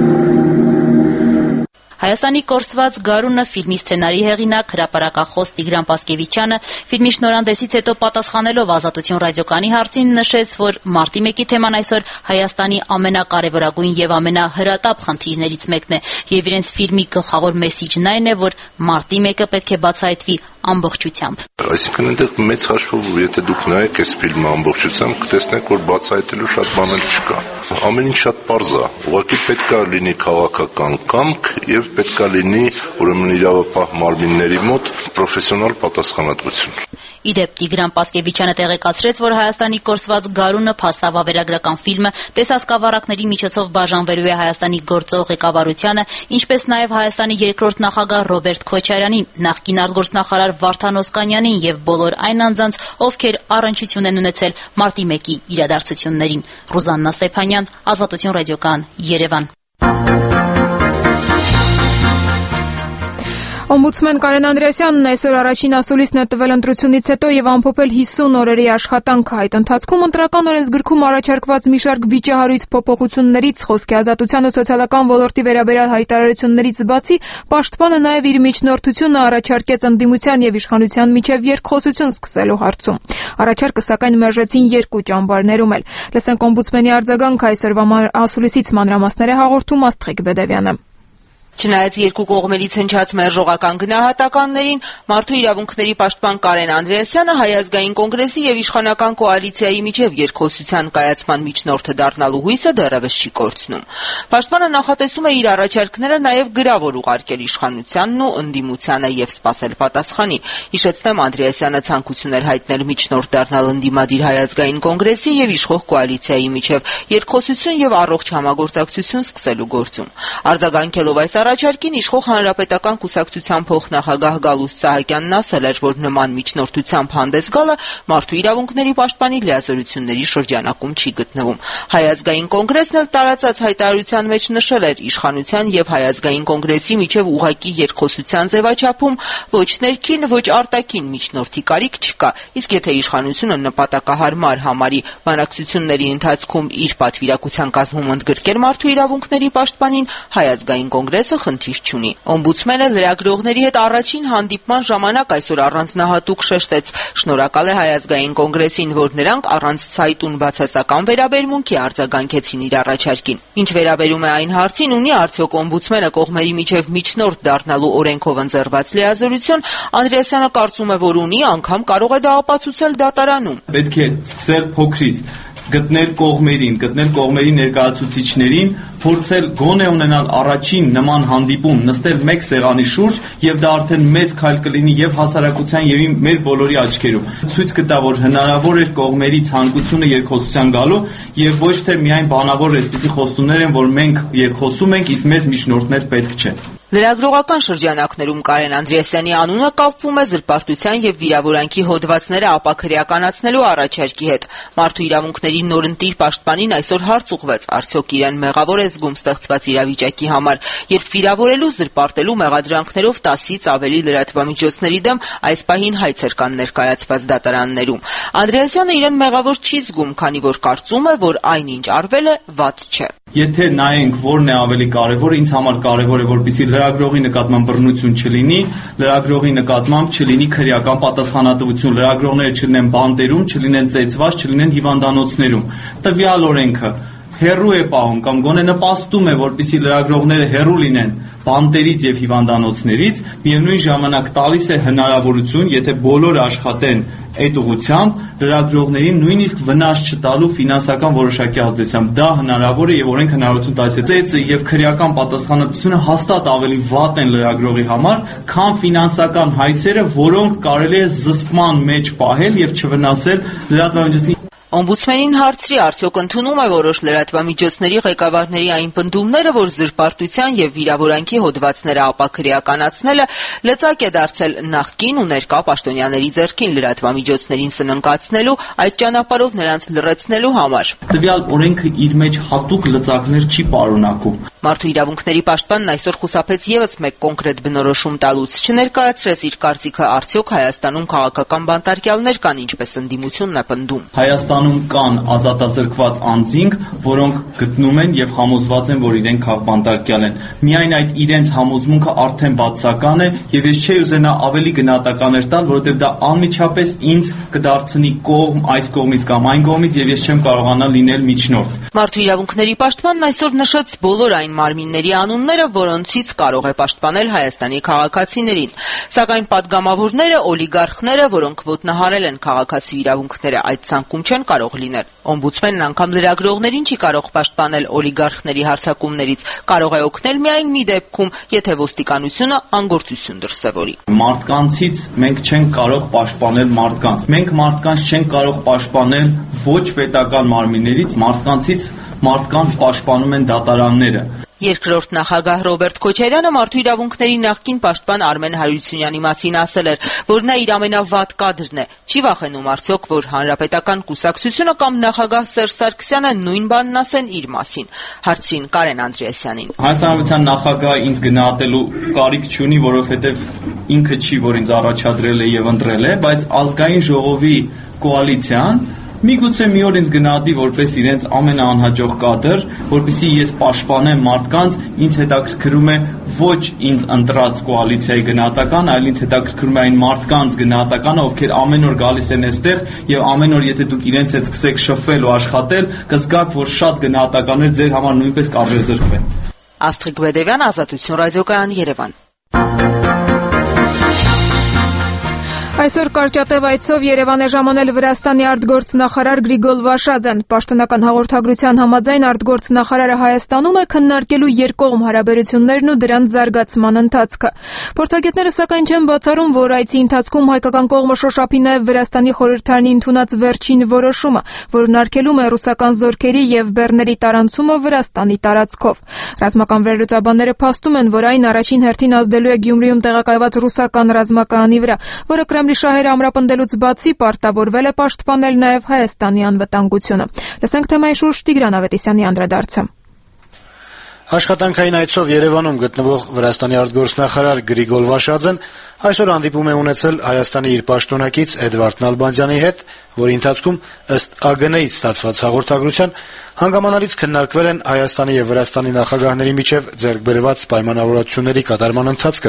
Հայաստանի կորսված գարունը ֆիլմի սցենարի հեղինակ հրապարակախոս Տիգրան Պասկևիչյանը ֆիլմի շնորհանդեսից հետո պատասխանելով Ազատություն ռադիոկայանի հարցին նշեց, որ մարտի մեկի թեման այսօր Հայաստանի ամենակարևորագույն եւ ամենահրատապ խնդիրներից մեկն է եւ իրենց ֆիլմի գլխավոր մեսիջն այն է, որ մարտի մեկը պետք է բացահայտվի ամբողջությամբ։ Այսինքն այնտեղ մեծ հաշվով, եթե դուք նայեք այս ֆիլմը ամբողջությամբ, կտեսնեք, որ բացահայտելու շատ բան չկա։ Ամեն ինչ շատ պարզ է։ Ուղղակի պետք է լինի քաղաքական կամք եւ պետք է լինի ուրեմն իրավապահ մարմինների մոտ պրոֆեսիոնալ պատասխանատվություն։ Իդեպ Տիգրան Պասկևիչյանը տեղեկացրեց, որ Հայաստանի կորսված գարունը փաստավավերագրական ֆիլմը տեսահսկավառակների միջոցով բաժանվելու է Հայաստանի գործող ղեկավարությանը, ինչպես նաև Հայաստանի երկրորդ նախագահ Ռոբերտ Քոչարյանին, նախկին արտգործնախարար Վարդան Օսկանյանին եւ բոլոր այն անձանց, ովքեր առնչություն են ունեցել մարտի մեկի իրադարձություններին։ Ռուզաննա Ստեփանյան, Ազատություն ռադիոկայան, Երևան։ Օմբուդսմեն Կարեն Անդրեասյանն այսօր առաջին ասուլիսն է տվել ընտրությունից հետո եւ ամփոփել հիսուն օրերի աշխատանքը։ Այդ ընթացքում ընտրական օրենսգրքում առաջարկված մի շարք վիճահարույց փոփոխություններից, խոսքի ազատության ու սոցիալական ոլորտի վերաբերյալ հայտարարություններից բացի, պաշտպանը նաեւ իր միջնորդությունը առաջարկեց ընդդիմության եւ իշխանության միջև երկխոսություն սկսելու հարցում։ Առաջարկը սակայն մերժեցին երկու ճամբարներում էլ։ Լսենք օմբուդսմենի արձագանքը այսօրվա ասուլիսից մանրամասները հաղորդում Աստղիկ Բեդևյանը։ Չնայած երկու կողմերից հնչած մերժողական գնահատականներին, մարդու իրավունքների պաշտպան Կարեն Անդրեասյանը Հայ ազգային կոնգրեսի եւ իշխանական կոալիցիայի միջև երկխոսության կայացման միջնորդը դառնալու հույսը դեռևս չի կորցնում։ Պաշտպանը նախատեսում է իր առաջարկները նաեւ գրավոր ուղարկել իշխանությանն ու ընդդիմությանը եւ սպասել պատասխանի։ Հիշեցնեմ, Անդրեասյանը ցանկություն էր հայտնել միջնորդ դառնալ ընդդիմադիր Հայ ազգային կոնգրեսի եւ իշխող կոալիցիայի միջև երկխոսություն եւ առողջ համագործակցություն սկսելու գործում։ Արձագանքելով այս առաջարկին իշխող հանրապետական կուսակցության փոխնախագահ Գալուստ Սահակյանն ասել էր, որ նման միջնորդությամբ հանդես գալը մարդու իրավունքների պաշտպանի լիազորությունների շրջանակում չի գտնվում։ Հայ ազգային կոնգրեսն էլ տարածած հայտարարության մեջ նշել էր իշխանության եւ Հայ ազգային կոնգրեսի միջև ուղղակի երկխոսության ձևաչափում ոչ ներքին, ոչ արտաքին միջնորդի կարիք չկա, իսկ եթե իշխանությունը նպատակահարմար համարի բանակցությունների ընթացքում իր պատվիրակության կազմում ընդգրկել մարդու իրավունքների պաշտպանին, Հայ ազգային կոնգրեսը խնդիր չունի։ Օմբուդսմենը լրագրողների հետ առաջին հանդիպման ժամանակ այսօր առանձնահատուկ շեշտեց. շնորհակալ է Հայ ազգային կոնգրեսին, որ նրանք առանց ցայտուն բացասական վերաբերմունքի արձագանքեցին իր առաջարկին։ Ինչ վերաբերում է այն հարցին, ունի արդյոք օմբուդսմենը կողմերի միջև միջնորդ դառնալու օրենքով ընձեռված լիազորություն, Անդրեասյանը կարծում է, որ ունի, անգամ կարող է դա ապացուցել դատարանում։ Պետք է սկսել փոքրից գտնել կողմերին, գտնել կողմերի ներկայացուցիչներին, փորձել գոնե ունենալ առաջին նման հանդիպում, նստել մեկ սեղանի շուրջ եւ դա արդեն մեծ քայլ կլինի եւ հասարակության եւ մեր բոլորի աչքերում։ Ցույց կտա, որ հնարավոր էր կողմերի ցանկությունը երկխոսության գալու եւ ոչ թե միայն բանավոր այսպիսի խոստումներ են, որ մենք երկխոսում ենք, իսկ մեզ միջնորդներ պետք չէ։ Լրագրողական շրջանակներում Կարեն Անդրեասյանի անունը կապվում է զրպարտության եւ վիրավորանքի հոդվածները ապաքրեականացնելու առաջարկի հետ։ Մարդու իրավունքների նորընտիր պաշտպանին այսօր հարց ուղղվեց, արդյոք իրեն մեղավոր է զգում ստեղծված իրավիճակի համար, երբ վիրավորելու, զրպարտելու մեղադրանքներով տասից ավելի լրատվամիջոցների դեմ այս պահին հայցեր կան ներկայացված դատարաններում։ Անդրեասյանը իրեն մեղավոր չի զգում, քանի որ կարծում է, որ այնինչ արվել է, վատ չէ։ Եթե նայենք որն է ավելի կարևոր, ինձ համար կարևոր է, որպեսզի լրագրողի նկատմամբ բռնություն չլինի, լրագրողի նկատմամբ չլինի քրեական պատասխանատվություն, լրագրողները չլինեն բանտերում, չլինեն ծեծված, չլինեն հիվանդանոցներում։ Տվյալ օրենքը հերրու է պահում կամ գոնե նպաստում է, որպեսզի լրագրողները հերրու լինեն բանտերից եւ հիվանդանոցներից, միևնույն ժամանակ տալիս է հնարավորություն, եթե բոլորը աշխատեն այդ ուղղությամբ, լրագրողներին նույնիսկ վնաս չտալու ֆինանսական որոշակի ազդեցությամբ։ Դա հնարավոր է եւ օրենք հնարավորություն տալիս է։ Ծեծը եւ քրեական պատասխանատվությունը հաստատ ավելի վատ են լրագրողի համար, քան ֆինանսական հայցերը, որոնք կարելի է զսպման մեջ պահել եւ չվնասել լրատվամիջոցին։ Օմբուդսմենին հարցրի, արդյոք ընդունում է որոշ լրատվամիջոցների ղեկավարների այն պնդումները, որ զրպարտության եւ վիրավորանքի հոդվածները ապաքրեականացնելը լծակ է դարձել նախկին ու ներկա պաշտոնյաների ձեռքին լրատվամիջոցներին սննկացնելու, այդ ճանապարհով նրանց լռեցնելու համար։ Տվյալ օրենքը իր մեջ հատուկ լծակներ չի պարունակում։ Մարդու իրավունքների պաշտպանն այսօր խուսափեց եւս մեկ կոնկրետ բնորոշում տալուց, չներկայացրեց իր կարծիքը, արդյոք Հայաստանում քաղաքական բանտարկյալներ կան, ինչպես ընդդիմությունն է պնդում։ Հայաստանում կան ազատազրկված անձինք, որոնք գտնում են եւ համոզված են, որ իրենք քաղբանտարկյալ են։ Միայն այդ իրենց համոզմունքը արդեն բացական է եւ ես չէի ուզենա ավելի գնահատականներ տալ, որովհետեւ դա անմիջապես ինձ կդարձնի կողմ այս կողմից կամ այն կողմից եւ ես չեմ կարողանա լինել միջնորդ։ Մարդու իրավունքների պաշտպանն այսօր նշեց բոլոր այն մարմինների անունները, որոնցից կարող է պաշտպանել Հայաստանի քաղաքացիներին, սակայն падգամավորները, օլիգարխները, որոնք ոտնահարել են քաղաքացի իրավունքները, այդ ցանկում չեն կարող լինել։ Օմբուդսմենն անգամ լրագրողներին չի կարող պաշտպանել օլիգարխների հարձակումներից, կարող է օգնել միայն մի դեպքում, եթե ոստիկանությունը անգործություն դրսևորի։ Մարդկանցից մենք չենք կարող պաշտպանել մարդկանց։ Մենք մարդկանց չենք կարող պաշտպանել ոչ պետական մարմիններից, մարդկանցից մարդկանց պաշտպանում են դատարանները։ Երկրորդ նախագահ Ռոբերտ Քոչարյանը մարդու իրավունքների նախկին պաշտպան Արմեն Հարությունյանի մասին ասել էր, որ նա իր ամենավատ կադրն է։ Չի վախենում արդյոք, որ հանրապետական կուսակցությունը կամ նախագահ Սերժ Սարգսյանը նույն բանն ասեն իր մասին։ Հարցրին Կարեն Անդրեասյանին։ Հայաստանության նախագահը ինձ գնահատելու կարիք չունի, որովհետև ինքը չի, որ ինձ առաջադրել է եւ ընտրել է, բայց ազգային ժողովի կոալիցիան միգուցե մի օր ինձ գնահատի որպես իրենց ամենաանհաջող կադր, որպեսզի ես պաշտպանեմ մարդկանց, ինձ հետաքրքրում է ոչ ինձ ընտրած կոալիցիայի գնահատական, այլ ինձ հետաքրքրում է այն մարդկանց գնահատականը, ովքեր ամեն օր գալիս են այստեղ եւ ամեն օր եթե դուք իրենց հետ սկսեք շփվել ու աշխատել, կզգաք, որ շատ գնահատականներ ձեր համար նույնպես կարժեզրկվեն։ Աստղիկ Բեդևյան, Ազատություն ռադիոկայան, Երևան։ Այսօր կարճատև այցով Երևան է ժամանել Վրաստանի արտգործնախարար Գրիգոլ Վաշաձեն։ Պաշտոնական հաղորդագրության համաձայն արտգործնախարարը Հայաստանում է քննարկելու երկկողմ հարաբերություններն ու դրանց զարգացման ընթացքը։ Փորձագետները սակայն չեն բացառում, որ այցի ընթացքում հայկական կողմը շոշափի նաև Վրաստանի խորհրդարանի ընդունած վերջին որոշումը, որն արգելում է ռուսական զորքերի եւ բեռների տարանցումը Վրաստանի տարածքով։ Ռազմական վերլուծաբանները փաստում են, որ այն առաջին հերթին ազդելու է Գյումրիում տեղակայված ռուսական ռազմակայանի վրա, որը Կրեմլի շահերը ամրապնդելուց բացի պարտավորվել է պաշտպանել նաև Հայաստանի անվտանգությունը։ Լսենք թեմայի շուրջ Տիգրան Ավետիսյանի անդրադարձը։ Աշխատանքային այցով Երևանում գտնվող Վրաստանի արտգործնախարար Գրիգոլ Վաշաձեն այսօր հանդիպում է ունեցել Հայաստանի իր պաշտոնակից Էդվարդ Նալբանդյանի հետ, որի ընթացքում ըստ ԱԳՆ-ից ստացված հաղորդագրության հանգամանալից քննարկվել են Հայաստանի եւ Վրաստանի նախագահների միջև ձեռք բերված պայմանավորվածությունների կատարման ընթացքը։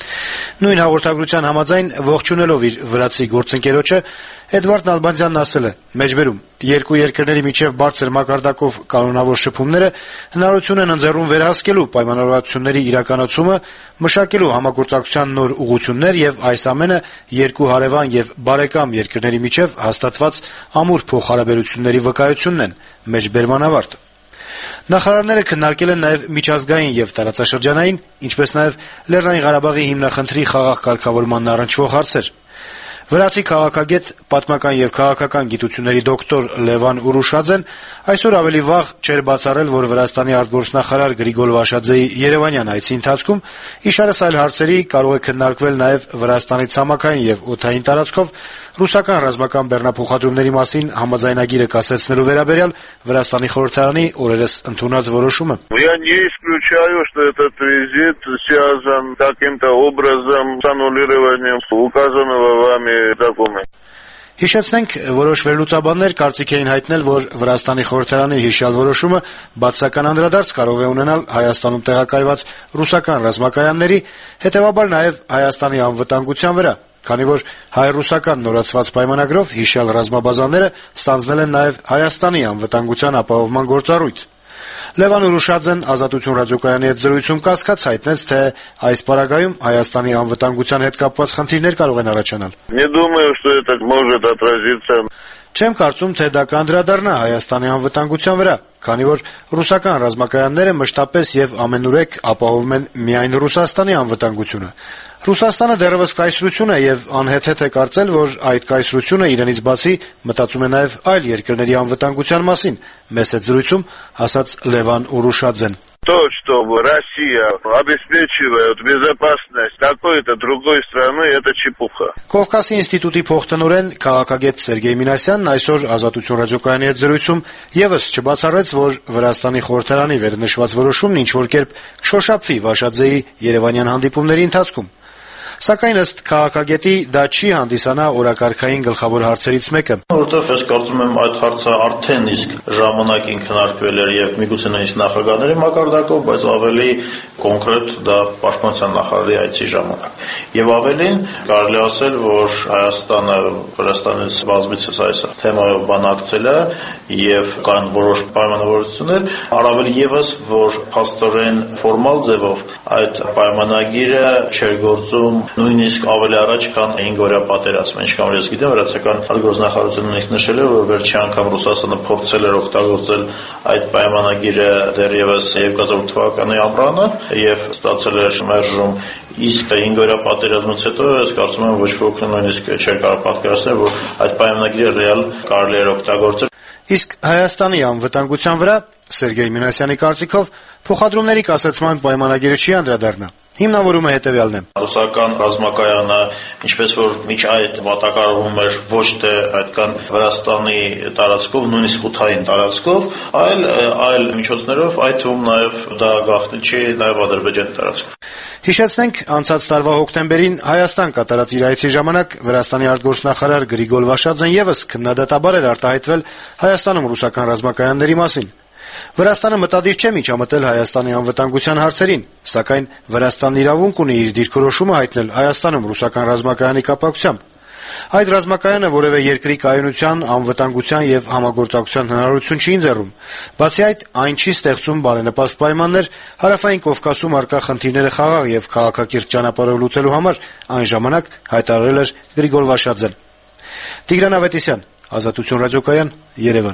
Նույն հաղորդագրության համաձայն ողջունելով իր վրացի գործընկերոջը Էդվարդ Նալբանդյանն ասել է. «Մեջբերում երկու երկրների միջև բարձր մակարդակով կանոնավոր շփումները հնարավորություն են ընձեռում վերահսկելու պայմանավորվածությունների իրականացումը, մշակելու համագործակցության նոր ուղղություններ եւ այս ամենը երկու հարևան եւ բարեկամ երկրների միջև հաստատված ամուր փոխհարաբերությունների վկայությունն են»։ Մեջբերման ավարտ։ Նախարարները քննարկել են նաև միջազգային եւ տարածաշրջանային, ինչպես նաև Լեռնային Ղարաբաղի հիմնախնդրի խաղաղ կարգավորմանն առնչվող հարցեր։ Վրացի քաղաքագետ, պատմական եւ քաղաքական գիտությունների դոկտոր Լևան Ուրուշաձեն այսօր ավելի վաղ չէր բացառել, որ Վրաստանի արտգործնախարար Գրիգոր Վաշաձեի Երևանյան այցի ընթացքում իշարս այլ հարցերի կարող է քննարկվել նաև Վրաստանի ցամաքային եւ օդային տարածքով ռուսական ռազմական բեռնափոխադրումների մասին համաձայնագիրը կասեցնելու վերաբերյալ Վրաստանի խորհրդարանի օրերս ընդունած որոշումը։ Я не исключаю, что этот визит связан каким-то образом с аннулированием указанного вами документа. Հիշեցնենք, որոշ վերլուծաբաններ կարծիք էին հայտնել, որ Վրաստանի խորհրդարանի հիշյալ որոշումը բացասական անդրադարձ կարող է ունենալ Հայաստանում տեղակայված ռուսական ռազմակայանների, հետեւաբար նաև Հայաստանի անվտանգության վրա, քանի որ հայ-ռուսական նորացված պայմանագրով հիշյալ ռազմաբազաները ստանձնել են նաև Հայաստանի անվտանգության ապահովման գործառույթ։ Լևան Ուրուշաձեն «Ազատություն» ռադիոկայանի հետ զրույցում կասկած հայտնեց, թե այս պարագայում Հայաստանի անվտանգության հետ կապված խնդիրներ կարող են առաջանալ։ Не думаю, что это может отразиться. Չեմ կարծում, թե դա կանդրադառնա Հայաստանի անվտանգության վրա, քանի որ ռուսական ռազմակայանները մշտապես եւ ամենուրեք ապահովում են միայն Ռուսաստանի անվտանգությունը։ Ռուսաստանը դեռևս կայսրություն է եւ անհեթեթ է կարծել, որ այդ կայսրությունը իրենից բացի մտածում է նաեւ այլ երկրների անվտանգության մասին, մեծ հետ զրույցում ասաց Լևան Ուրուշաձեն։ То, что Россия обеспечивает безопасность какой-то другой страны, это чепуха. Կովկասի ինստիտուտի փոխտնօրեն քաղաքագետ Սերգեյ Մինասյանն այսօր «Ազատություն» ռադիոկայանի հետ զրույցում եւս չբացառեց, որ Վրաստանի խորհրդարանի վերնշված որոշումն ինչ-որ կերպ կշոշափվի Վաշաձեի Երևանյան հանդիպումների ընթացքում։ Սակայն ըստ քաղաքագետի դա չի հանդիսանա օրակարգային գլխավոր հարցերից մեկը։ Որովհետև ես կարծում եմ այդ հարցը արդեն իսկ ժամանակին քննարկվել էր եւ միգուցե նույնիսկ նախագահների մակարդակով, բայց ավելի կոնկրետ դա պաշտպանության նախարարի այցի ժամանակ։ Եվ ավելին կարելի ասել, որ Հայաստանը Վրաստանից բազմիցս այս թեմայով բանակցել է եւ կան որոշ պայմանավորվածություններ, առավել եւս, որ փաստորեն ֆորմալ ձևով այդ պայմանագիրը չէր գործում նույնիսկ ավելի առաջ, քան հինգ օրյա պատերազմը, ինչքան որ ես գիտեմ, վրացական արտգործնախարարությունը նույնիսկ նշել է, որ վերջի անգամ Ռուսաստանը փորձել էր օգտագործել այդ պայմանագիրը դեռևս երկու հազար ութ թվականի ամռանը եւ ստացել էր մերժում, իսկ հինգ օրյա պատերազմից հետո ես կարծում եմ ոչ ոք նույնիսկ չէր կարող պատկերացնել, որ այդ պայմանագիրը ռեալ կարելի էր օգտագործել։ Իսկ Հայաստանի անվտանգության վրա Սերգեյ Մինասյանի կարծիքով փոխադրումների կասեցման պայմանագիրը չի անդրադառնա։ Հիմնավորումը հետևյալն է. Ռուսական ռազմակայանը, ինչպես որ միջ այդ վատակարարվում էր ոչ թե այդքան Վրաստանի տարածքով, նույնիսկ օդային տարածքով, այլ այլ միջոցներով, այդ թվում նաև դա գաղտնի չի նաև Ադրբեջանի տարածքով։ Հիշեցնենք, անցած տարվա հոկտեմբերին Հայաստան կատարած իր այցի ժամանակ Վրաստանի արտգործնախարար Գրիգոր Վաշաձեն եւս քննադատաբար էր արտահայտվել Հայաստանում ռուսական ռազմակայանների մասին։ Վրաստանը մտադիր չէ միջամտել Հայաստանի անվտանգության հարցերին, սակայն Վրաստանն իրավունք ունի իր դիրքորոշումը հայտնել Հայաստանում ռուսական ռազմակայանի կապակցությամբ։ Այդ ռազմակայանը որևէ երկրի կայունության, անվտանգության եւ համագործակցության հնարավորություն չի ընձեռում։ Բացի այդ, այն չի ստեղծում բարենպաստ պայմաններ հարավային Կովկասում առկա խնդիրները խաղաղ եւ քաղաքակիրթ ճանապարհով լուծելու համար, այն ժամանակ հայտարարել էր Գրիգոր Վաշաձեն։ Տիգրան Ավետիսյան, Ազատություն ռադիոկայան, Երևան։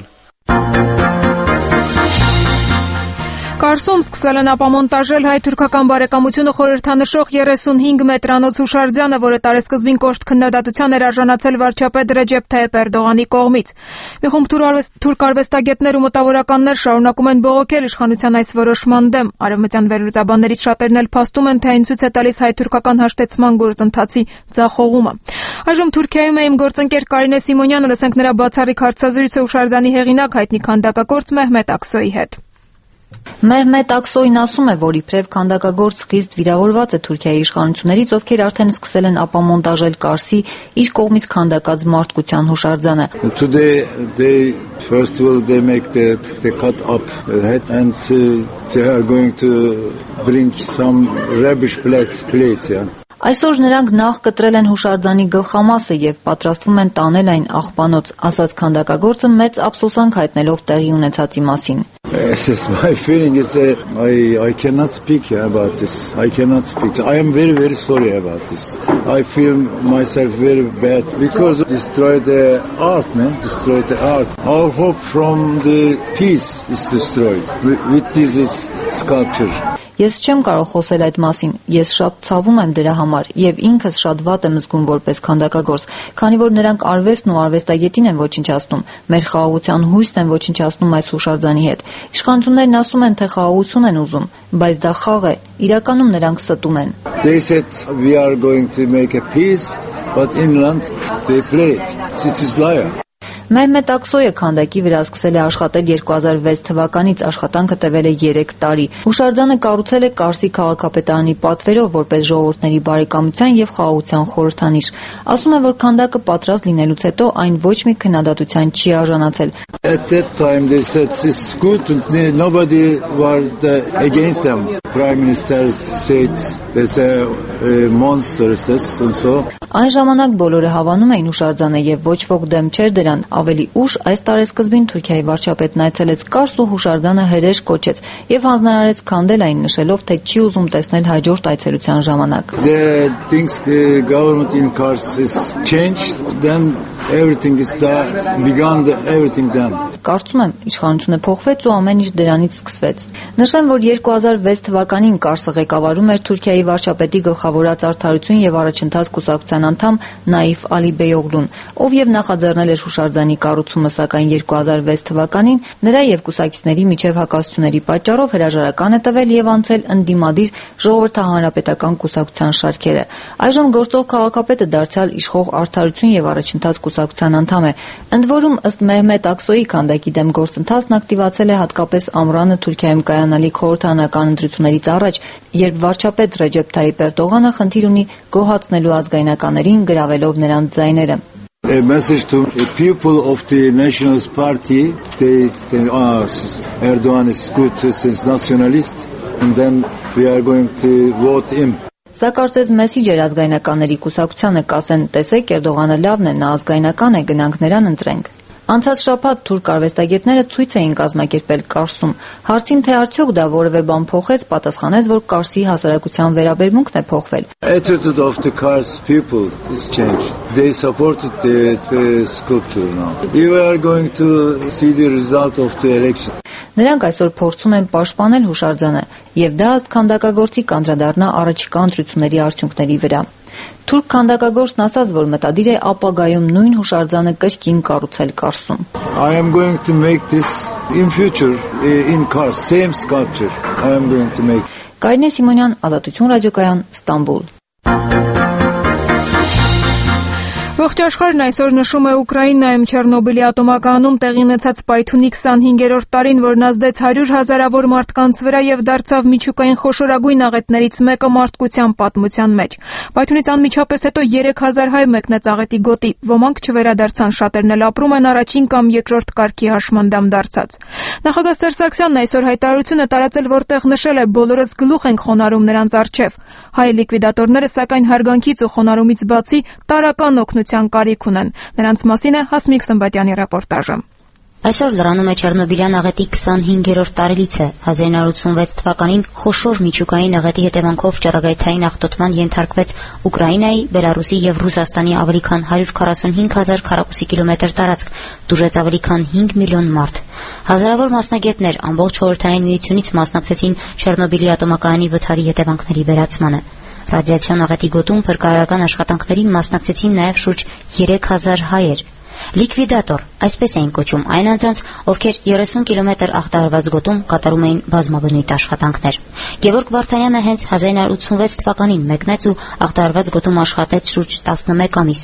Կարսում սկսել են ապամոնտաժել հայ-թուրքական բարեկամությունը խորհրդանշող երեսունհինգ մետրանոց հուշարձանը, որը տարեսկզբին կոշտ քննադատության էր արժանացել վարչապետ Ռեջեփ Թայիփ Էրդողանի կողմից։ Մի խումբ թուրք արվեստագետներ ու մտավորականներ շարունակում են բողոքել իշխանության այս որոշման դեմ։ Արևմտյան վերլուծաբաններից շատերն էլ փաստում են, թե այն ցույց է տալիս հայ-թուրքական հաշտեցման գործընթացի ձախողումը։ Այժմ Թուրքիայում է իմ գործընկեր Կարինե Սիմոնյանը, լսենք նրա բացառիկ հարցազրույցը հուշարձանի հեղինակ հայտնի քանդակագործ Մեհմեդ Ակսոյի հետ։ Մեհմեդ Ակսոյին ասում է, որ իբրև քանդակագործ խիստ վիրավորված է Թուրքիայի իշխանություններից, ովքեր արդեն սկսել են ապամոնտաժել Կարսի իր կողմից քանդակած մարդկության հուշարձանը։ Today they first of all they make the they cut up head and uh, they are going to bring some rubbish plates, plates, yeah. Այսօր նրանք նախ կտրել են հուշարձանի գլխամասը եւ պատրաստվում են տանել այն աղբանոց, ասաց քանդակագործը մեծ ափսոսանք հայտնելով տեղի ունեցածի մասին. Yes, yes, my feeling is that I, I cannot speak about this. I cannot speak. I am very, very sorry about this. I feel myself very bad because destroy the art, man. Destroy the art. Our hope from the peace is destroyed with, with this sculpture. Ես չեմ կարող խոսել այդ մասին, ես շատ ցավում եմ դրա համար եւ ինքս շատ վատ եմ զգում որպես քանդակագործ, քանի որ նրանք արվեստն ու արվեստագետին են ոչնչացնում, մեր խաղաղության հույսն են ոչնչացնում այս հուշարձանի հետ։ Իշխանություններն ասում են, թե խաղաղություն են ուզում, բայց դա խաղ է, իրականում նրանք ստում են։ They said we are going to make a peace, but inland they played. It is liar. Մեհմեդ Ակսոյը քանդակի վրա սկսել է աշխատել երկու հազար վեց թվականից, աշխատանքը տևել է երեք տարի։ Հուշարձանը կառուցել է Կարսի քաղաքապետարանի պատվերով որպես ժողովուրդների բարեկամության եւ խաղաղության խորհրդանիշ։ Ասում է, որ քանդակը պատրաստ լինելուց հետո այն ոչ մի քննադատության չի արժանացել։ At that time they said it's good, nobody was against them. Prime Minister said it's a, a monster, and so. Այն ժամանակ բոլորը հավանում էին հուշարձանը եւ ոչ ոք դեմ չէր դրան։ Ավելի ուշ այս տարեսկզբին Թուրքիայի վարչապետն այցելեց Կարս ու հուշարձանը հրեշ կոչեց եւ հանձնարարեց քանդել այն, նշելով, թե չի ուզում տեսնել հաջորդ այցելության ժամանակ։ The things the government in Kars is changed, then everything is done, began the everything done. Կարծում եմ, իշխանությունը փոխվեց ու ամեն ինչ դրանից սկսվեց։ Նշեմ, որ երկու հազար վեց թվականին Կարսը ղեկավարում էր Թուրքիայի վարչապետի գլխավորած Արդարություն եւ առաջընթաց կուսակցության անդամ Նաիֆ Ալիբեյօղլուն, ով եւ նախաձեռնել էր հուշարձանի կառուցումը, սակայն երկու հազար վեց թվականին նրա եւ կուսակիցների միջև հակասությունների պատճառով հրաժարական է տվել եւ անցել ընդդիմադիր ժողովրդահանրապետական կուսակցության շարքերը։ Այժմ գործող քաղաքապետը դարձյալ իշխող Արդարություն եւ առաջընթաց կուսակցության անդամ է։ Ընդ որում, ըստ Մեհմեդ Ակսոյի քանդակի դեմ գործընթացն ակտիվացել է հատկապես ամռանը Թուրքիայում կայանալիք խորհրդարանական ընտրություններից առաջ, երբ վարչապետ Ռեջեփ Թայիփ Էրդողանը խնդիր ունի գոհացնելու ազգայնականներին գրավելով նրանց ձայները։ A message to the people of the Nationalist Party. They say, oh, Erdogan is good since nationalist, and then we are going to vote him. Սա կարծես մեսիջ էր ազգայնականների կուսակցությանը, կասեն, տեսեք, Էրդողանը լավն է, նա ազգայնական է, գնանք նրան ընտրենք։ Անցած շաբաթ թուրք արվեստագետները ցույց էին կազմակերպել Կարսում։ Հարցին, թե արդյոք դա որևէ բան փոխեց, պատասխանեց, որ Կարսի հասարակության վերաբերմունքն է փոխվել։ Attitude of the Kars people is changed. They supported the, the sculpture now. We are going to see the result of the election. Նրանք այսօր փորձում են պաշտպանել հուշարձանը, եւ դա ըստ քանդակագործի կանդրադառնա առաջիկա ընտրությունների արդյունքների վրա։ Թուրք քանդակագործն ասաց, որ մտադիր է ապագայում նույն հուշարձանը կրկին կառուցել Կարսում։ I am going to make this in future in Kars, same sculpture. I am going to make. Կարինե Սիմոնյան, Ազատություն ռադիոկայան, Ստամբուլ։ Ողջ աշխարհն այսօր նշում է Ուկրաինայում Չեռնոբիլի ատոմակայանում տեղի ունեցած պայթյունի քսանհինգերորդ տարին, որն ազդեց հարյուր հազարավոր մարդկանց վրա եւ դարձավ միջուկային խոշորագույն աղետներից մեկը մարդկության պատմության մեջ։ Պայթյունից անմիջապես հետո երեք հազար հայ մեկնեց աղետի գոտի, ոմանք չվերադարձան, շատերն էլ ապրում են առաջին կամ երկրորդ կարգի հաշմանդամ դարձած։ Նախագահ Սերժ Սարգսյանն այսօր հայտարարություն է տարածել, որտեղ նշել է բոլորս գլուխ ենք խոնարհում նրանց առջև։ Հայ լիկվիդատորները սակայն հարգանքից ու խոնարհումից բացի տարրական օգնության կարիք ունեն։ Նրանց մասին է Հասմիկ Սմբատյանի ռեպորտաժը։ Այսօր լրանում է Չեռնոբիլյան աղետի քսանհինգերորդ տարելիցը։ հազար իննսուն ութանասունվեց թվականին խոշոր միջուկային աղետի հետևանքով ճառագայթային աղտոտման ենթարկվեց Ուկրաինայի, Բելարուսի եւ Ռուսաստանի ավելի քան հարյուր քառասունհինգ հազար քառակուսի կիլոմետր տարածք, դուրեց ավելի քան հինգ միլիոն մարդ։ Հազարավոր մասնագետներ ամբողջ խորհրդային միությունից մասնակցեցին Չեռնոբիլի ատոմակայանի վթարի հետևանքների վերացմանը։ Ռադիացիոն աղետի գոտում փրկարարական աշխատանքներին մասնակցեցին նաև շուրջ երեք հազար հայեր։ Լիկվիդատոր, այսպես էին կոչում այն անձանց, ովքեր երեսուն կիլոմետր աղտարված գոտում կատարում էին բազմաբնույթ աշխատանքներ։ Գևորգ Վարդանյանը հենց հազար իննսուն ութանասունվեց թվականին մեկնեց ու աղտարված գոտում աշխատեց շուրջ տասնմեկ ամիս։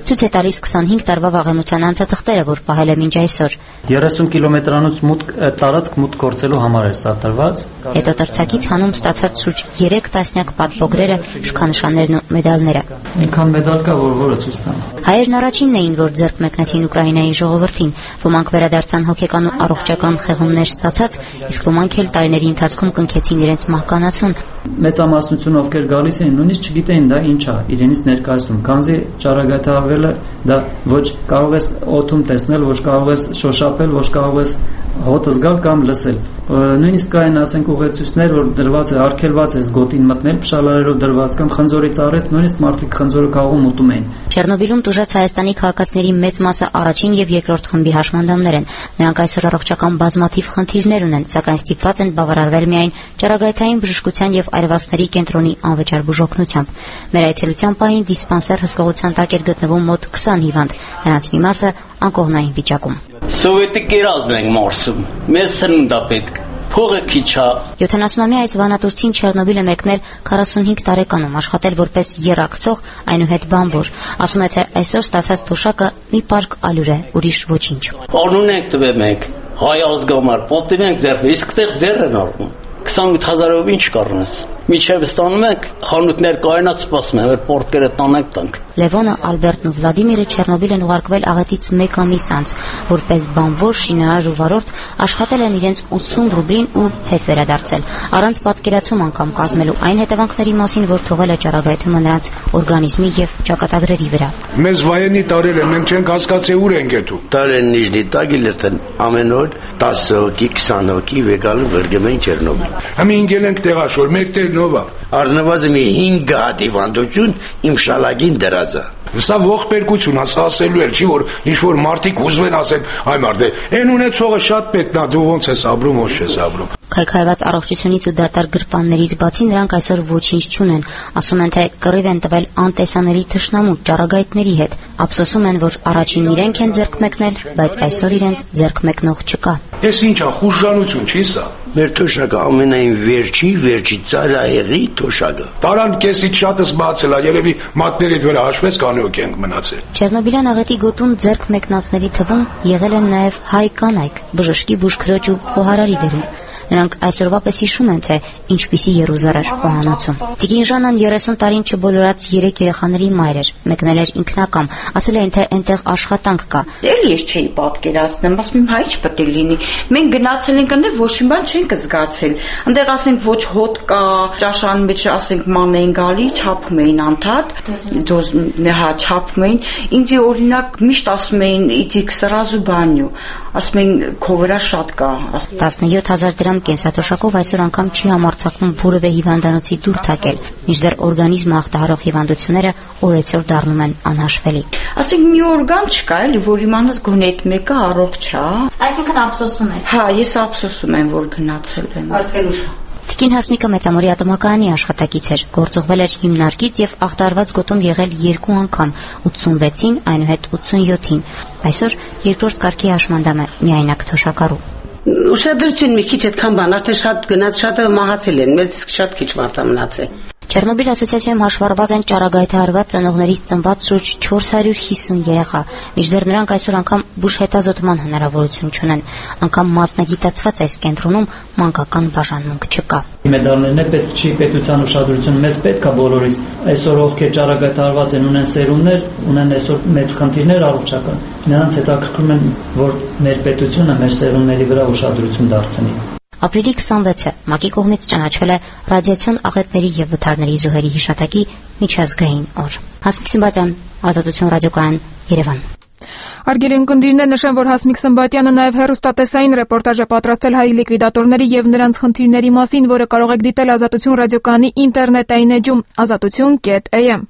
Ցույց է տալիս քսանհինգ տարվա վաղեմության անցաթղթերը, որ պահել է մինչ այսօր։ երեսուն կիլոմետրանոց մուտք տարածք մուտք գործելու համար էր սա տրված։ Հետո դրցակից հանում ստացած շուրջ երեք տասնյակ պատվոգրերը, շքանշաններն ու մեդալները։ Ինքան մեդալ կա, որ որը ցույց տամ։ Հայերն առաջինն էին, որ ձեռք մեկնեցին Ուկրաինայի ժողովրդին, ոմանք վերադարձան հոգեկան ու առողջական խեղումներ ստացած, իսկ ոմանք էլ տարիների ընթացքում կնքեցին իրենց մահկանացուն։ Մեծամասնությունը ովքեր գալիս էին, նույնիսկ չգիտեին դա ինչ է, իրենից ներկայացնում, քանզի ճառագայթավելը դա ոչ կարող ես օդում տեսնել, ոչ կարող ես շոշափել, ոչ կարող ես հոտը զգալ կամ լսել։ Նույնիսկ կային, ասենք, ուղեցույցներ, որ դրված է, արգելված է զգոտին մտնել, փշալարերով դրված կամ խնձորից առեց, նույնիսկ մարդիկ խնձորը քաղում ուտում էին։ Չեռնոբիլում տուժած Հայաստանի քաղաքացիների մեծ մասը առաջին եւ երկրորդ խմբի հաշմանդամներ են։ Նրանք այսօր առողջական բազմաթիվ խնդիրներ ունեն, սակայն ստիպված են բավարարվել միայն ճառագայթային բժշկության եւ այրվածքների կենտրոնի անվճար բուժօգնությամբ։ Մեր այցելության պահին դիսպանսեր հսկողության տակ էր գտնվում մոտ քսան հիվանդ, նրանց մի մասը անկողնային վիճակում։ Սովետի կերազն ենք մարսում, մեզ սնունդ է պետք, փողը քիչ է։ յոթանասունամյա այս վանատուրցին Չեռնոբիլ է մեկնել քառասունհինգ տարեկանում, աշխատել որպես եռակցող, այնուհետ բանվոր։ Ասում է, թե այսօր ստացած թոշակը մի պարկ ալյուր է, ուրիշ ոչինչ։ Անուն ենք տվել մենք, հայ ազգամար, պատիվ ենք ձեռ, իսկ տեղ ձեռ են առնում։ քսանութ հազարով ինչ կառնես։ Միջև ստանում ենք, խանութներ կայնած սպասում են, որ պորտկերը տանենք տանք։ Լևոնը, Ալբերտն ու Վլադիմիրը Չեռնոբիլ են ուղարկվել աղետից մեկ ամիս անց, որպես բանվոր, շինարար ու վարորդ աշխատել են իրենց ութսուն ռուբլին ու հետ վերադարձել, առանց պատկերացում անգամ կազմելու այն հետևանքների մասին, որ թողել է ճառագայթումը նրանց օրգանիզմի եւ ճակատագրերի վրա։ Մեզ վայենի տարել են, մենք չենք հասկացել ուր ենք եթու։ Տարեն նիժնի տագիլերտեն ամեն օր տասը հոգի, քսան հոգի վեկալը վերգում են Չեռնոբիլ։ Համի ինգել ենք տեղաշոր, մեր տերնովա։ Առնվազն մի հինգ հատիվանդություն իմ շալագին դրած է։ Սա ողբերգություն, ասա ասելու էլ չի, որ ինչ-որ մարդիկ ուզվեն ասեն, այ մարդ է, են ունեցողը շատ պետք նա, դու ոնց ես ապրում, ոնց չես ապրում։ Քայքայված առողջությունից ու դատարկ գրպաններից բացի նրանք այսօր ոչինչ չունեն, ասում են, թե կռիվ են տվել անտեսանելի թշնամու ճառագայթների հետ, ափսոսում են, որ առաջին իրենք են ձեռք մեկնել, բայց այսօր իրենց ձեռք մեկնող չկա։ Էս ինչ է, խուժժանություն չի սա։ Մեր թոշակը ամենայն վերջի, վերջի ծայրահեղի թոշակը։ Տարան կեսից շատս բացել է, երևի մատներիդ վրա հաշվես կանոք ենք մնացել։ Չեռնոբիլյան աղետի գոտում ձեռք մեկնածների թվում եղել են նաև հայ կանայք, բժշկի բուժքրոջ ու խոհարարի դերում։ Նրանք այսօրվա պես հիշում են, թե ինչպիսի երուզար էր խոհանոցում։ Տիկին Ժանան երեսուն տարին չբոլորած երեք երեխաների մայր էր, մեկնել էր ինքնակամ, ասել էին, թե այնտեղ աշխատանք կա։ Էլ ես չէի պատկերացնում, ասում եմ, հա ինչ պետք է լինի։ Մենք գնացել ենք այնտեղ, ոչ մի բան չենք զգացել։ Այնտեղ ասենք ոչ հոտ կա, ճաշան մեջ ասենք ման էին գալի, չափում էին անդադ, դոզ հա չափում էին։ Ինձ օրինակ միշտ ասում էին, իդիկ սразу բանյու, ասում էին քո վրա շատ կա։ տասնյոթ հազար դրամ կենսաթոշակով այսօր անգամ չի համարձակվում որևէ հիվանդանոցի դուր թակել, մինչդեռ օրգանիզմը ախտահարող հիվանդությունները օրեցօր դառնում են անհաշվելի։ Ասենք մի օրգան չկա, էլի, որ իմանաս գոնե այդ մեկը առողջ է։ Այսինքն ափսոսում եք։ Հա, ես ափսոսում եմ, որ գնացել եմ։ Արդեն ուշ։ Տիկին Հասմիկը Մեծամորի ատոմակայանի աշխատակից էր, գործողվել էր հիմնարկից եւ ախտարված գոտում եղել երկու անգամ՝ ութսունվեցին, այնուհետ ութսունյոթին։ Այսօր երկրորդ կարգի հաշմանդամ է, միայնակ թոշակառու։ Ուշադրություն մի քիչ այդքան բան, արդեն շատ գնաց, շատը մահացել են, մեծ շատ քիչ մարդ է մնացել։ Չեռնոբիլ ասոցիացիայում հաշվառված են ճառագայթահարված ծնողներից ծնված շուրջ չորս հարյուր հիսուն երեխա, մինչդեռ նրանք այսօր անգամ բուժհետազոտման հնարավորություն չունեն, անգամ մասնագիտացված այս կենտրոնում մանկական բաժանմունք չկա։ Մեդալներն է պետք չի պետության ուշադրություն, մեզ պետք է բոլորիս։ Այսօր ովքեր ճառագայթահարված են, ունեն սերունդներ, ունեն այսօր մեծ խնդիրներ առողջական։ Նրանց հետաքրքրում են, որ մեր պետությունը մեր սերունդների վրա ուշադրություն դարձնի։ Ապրիլի քսանվեցը ՄԱԿ-ի կողմից ճանաչվել է ռադիացիոն աղետների եւ վթարների զոհերի հիշատակի միջազգային օր։ Հասմիկ Սմբատյան, Ազատություն ռադիոկայան, Երևան։ Արգելի ունկնդիրներ, նշեմ, որ Հասմիկ Սմբատյանը նաև հեռուստատեսային ռեպորտաժ է պատրաստել հայ լիկվիդատորների եւ նրանց խնդիրների մասին, որը կարող եք դիտել Ազատություն ռադիոկայանի ինտերնետային էջում ազատություն կետ էյ էմ։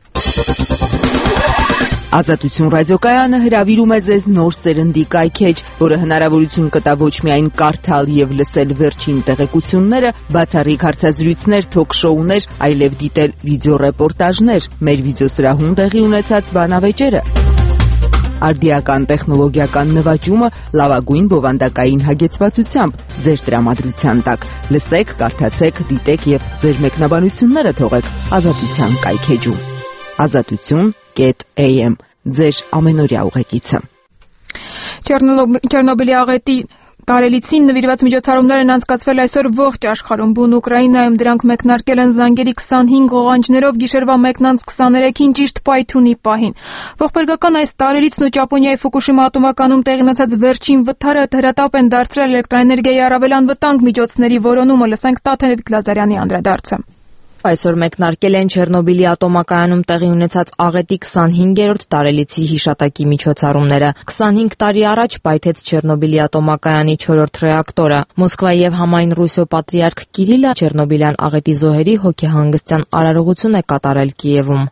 Ազատություն ռադիոկայանը հրավիրում է ձեզ նոր սերնդի կայքեջ, որը հնարավորություն կտա ոչ միայն կարդալ եւ լսել վերջին տեղեկությունները, բացառիկ հարցազրույցներ, թոք-շոուներ, այլև դիտել վիդեոռեպորտաժներ, մեր վիդեոսրահում տեղի ունեցած բանավեճերը, արդիական տեխնոլոգիական նվաճումը լավագույն բովանդակային հագեցվածությամբ ձեր տրամադրության տակ։ Լսեք, կարդացեք, դիտեք եւ ձեր մեկնաբանությունները թողեք Ազատության կայքեջում։ Ազատություն կետ էյ էմ ձեր ամենօրյա ուղեկիցը։ Չեռնոբիլի աղետի տարելիցին նվիրված միջոցառումներ են անցկացվել այսօր ողջ աշխարհում։ Բուն Ուկրաինայում դրանք մեկնարկել են զանգերի քսանհինգ ղողանջներով գիշերվա մեկն անց քսաներեքին ճիշտ պայթյունի պահին։ Ողբերգական այս տարելիցն ու Ճապոնիայի Ֆուկուշիմա ատոմականում տեղի ունեցած վերջին վթարը հրատապ են դարձրել էլեկտրաէներգիայի առավել անվտանգ միջոցների որոնումը։ Լսենք Տաթև Գլազարյանի անդրադարձը։ Այսօր մեկնարկել են Չեռնոբիլի ատոմակայանում տեղի ունեցած աղետի քսանհինգերորդ տարելիցի հիշատակի միջոցառումները։ քսանհինգ տարի առաջ պայթեց Չեռնոբիլի ատոմակայանի չորրորդ ռեակտորը։ Մոսկվայի եւ համայն Ռուսիո պատրիարք Կիրիլը Չեռնոբիլյան աղետի զոհերի հոգեհանգստյան արարողություն է կատարել Կիևում։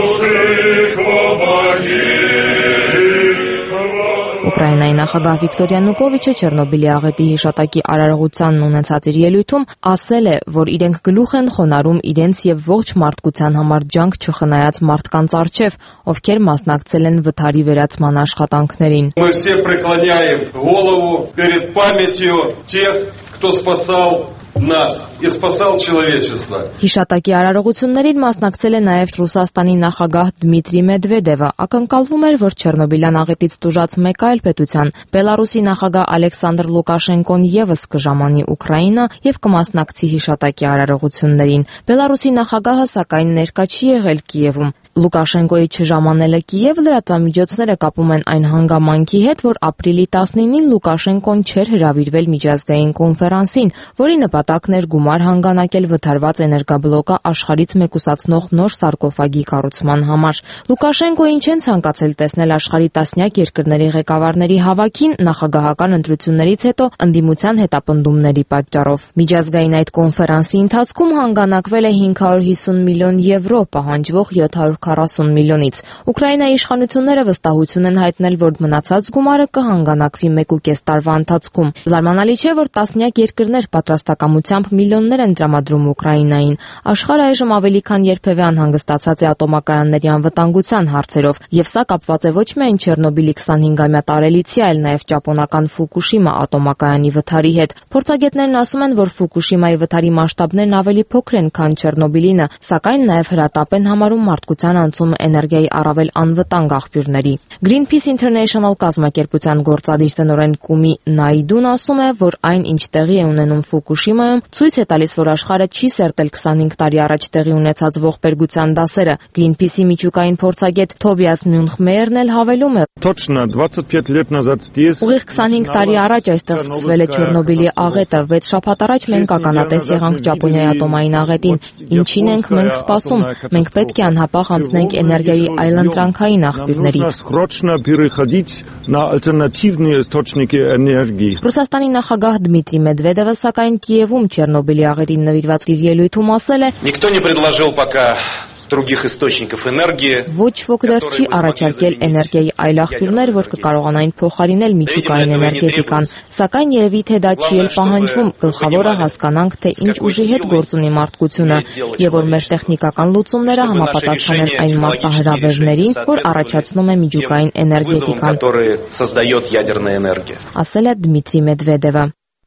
Ուկրաինայի նախագահ Վիկտոր Յանուկովիչը Չեռնոբիլի աղետի հիշատակի արարողությանն ունեցած իր ելույթում ասել է, որ իրենք գլուխ են խոնարհում իրենց եւ ողջ մարդկության համար ջանք չխնայած մարդկանց առջև, ովքեր մասնակցել են վթարի վերացման աշխատանքներին։ Мы все преклоняем голову перед памятью тех, кто спасал нас и спасал человечество. Հիշատակի արարողություններին մասնակցել է նաև Ռուսաստանի նախագահ Դմիտրի Մեդվեդևը։ Ակնկալվում էր, որ Չեռնոբիլյան աղետից տուժած մեկ այլ պետության Բելարուսի նախագահ Ալեքսանդր Լուկաշենկոն եւս կժամանի Ուկրաինա եւ կմասնակցի հիշատակի արարողություններին։ Բելարուսի նախագահը սակայն ներկա չի եղել Կիևում։ Լուկաշենկոյի չժամանելը Կիև լրատվամիջոցները կապում են այն հանգամանքի հետ, որ ապրիլի տասնինին Լուկաշենկոն չէր հրավիրվել միջազգային կոնֆերանսին, որի նպատակն էր գումար հանգանակել վթարված էներգաբլոկը աշխարհից մեկուսացնող նոր սարկոֆագի կառուցման համար։ Լուկաշենկոին չեն ցանկացել տեսնել աշխարհի տասնյակ երկրների ղեկավարների հավաքին նախագահական ընտրություններից հետո ընդդիմության հետապնդումների պատճառով։ Միջազգային այդ կոնֆերանսի ընթացքում հանգանակվել է հինգ հարյուր հիսուն միլիոն եվրո, պահանջվող յոթ հարյուր քառասուն միլիոնից։ Ուկրաինայի իշխանությունները վստահություն են հայտնել, որ մնացած գումարը կհանգանակվի մեկ ու կես տարվա ընթացքում։ Զարմանալի չէ, որ տասնյակ երկրներ պատրաստակամությամբ միլիոններ են տրամադրում Ուկրաինային։ Աշխարհը այժմ ավելի քան երբևէ անհանգստացած է ատոմակայանների անվտանգության հարցերով, եւ սա կապված է ոչ միայն Չեռնոբիլի քսանհինգամյա տարելիցի, այլ նաեւ ճապոնական Ֆուկուշիմա ատոմակայանի վթարի հետ։ Փորձագետներն ասում են, որ Ֆուկուշիմայի վթարի մասշտաբներն ավելի փոքր են, քան Չեռնոբիլինը, սակայն նաեւ հրատապ են համարում մարդկության անցում էներգիայի առավել անվտանգ աղբյուրների։ Greenpeace International կազմակերպության գործադիր տնօրեն Կումի Նայդուն ասում է, որ այն, ինչ տեղի է ունենում Ֆուկուշիմայում, ցույց է տալիս, որ աշխարհը չի սերտել քսանհինգ տարի առաջ տեղի ունեցած ողբերգության դասերը։ Greenpeace-ի միջուկային փորձագետ Թոբիաս Մյունխմեյերն էլ հավելում է. Ուղիղ քսանհինգ տարի առաջ այստեղ սկսվել է Չեռնոբիլի աղետը, վեց շաբաթ առաջ մենք ականատես եղանք Ճապոնիայի ատոմային աղետին։ Ինչին ենք մենք սպասում։ Մենք պետք է անհապաղ անցնենք էներգիայի այլընտրանքային աղբյուրների։ Ռուսաստանի նախագահ Դմիտրի Մեդվեդևը սակայն Կիևում Չեռնոբիլի աղետին նվիրված իր ելույթում ասել է. Ոչ ոք դեռ չի առաջարկել էներգիայի այլ աղբյուրներ, որ կկարողանային փոխարինել միջուկային էներգետիկան, սակայն երևի թե դա չի էլ պահանջվում, գլխավորը հասկանանք, թե ինչ ուժի հետ գործ ունի մարդկությունը, եւ որ մեր տեխնիկական լուծումները համապատասխան են այն մարտահրավերներին, որ առաջացնում է միջուկային էներգետիկան, ասել է Դմիտրի Մեդվեդևը։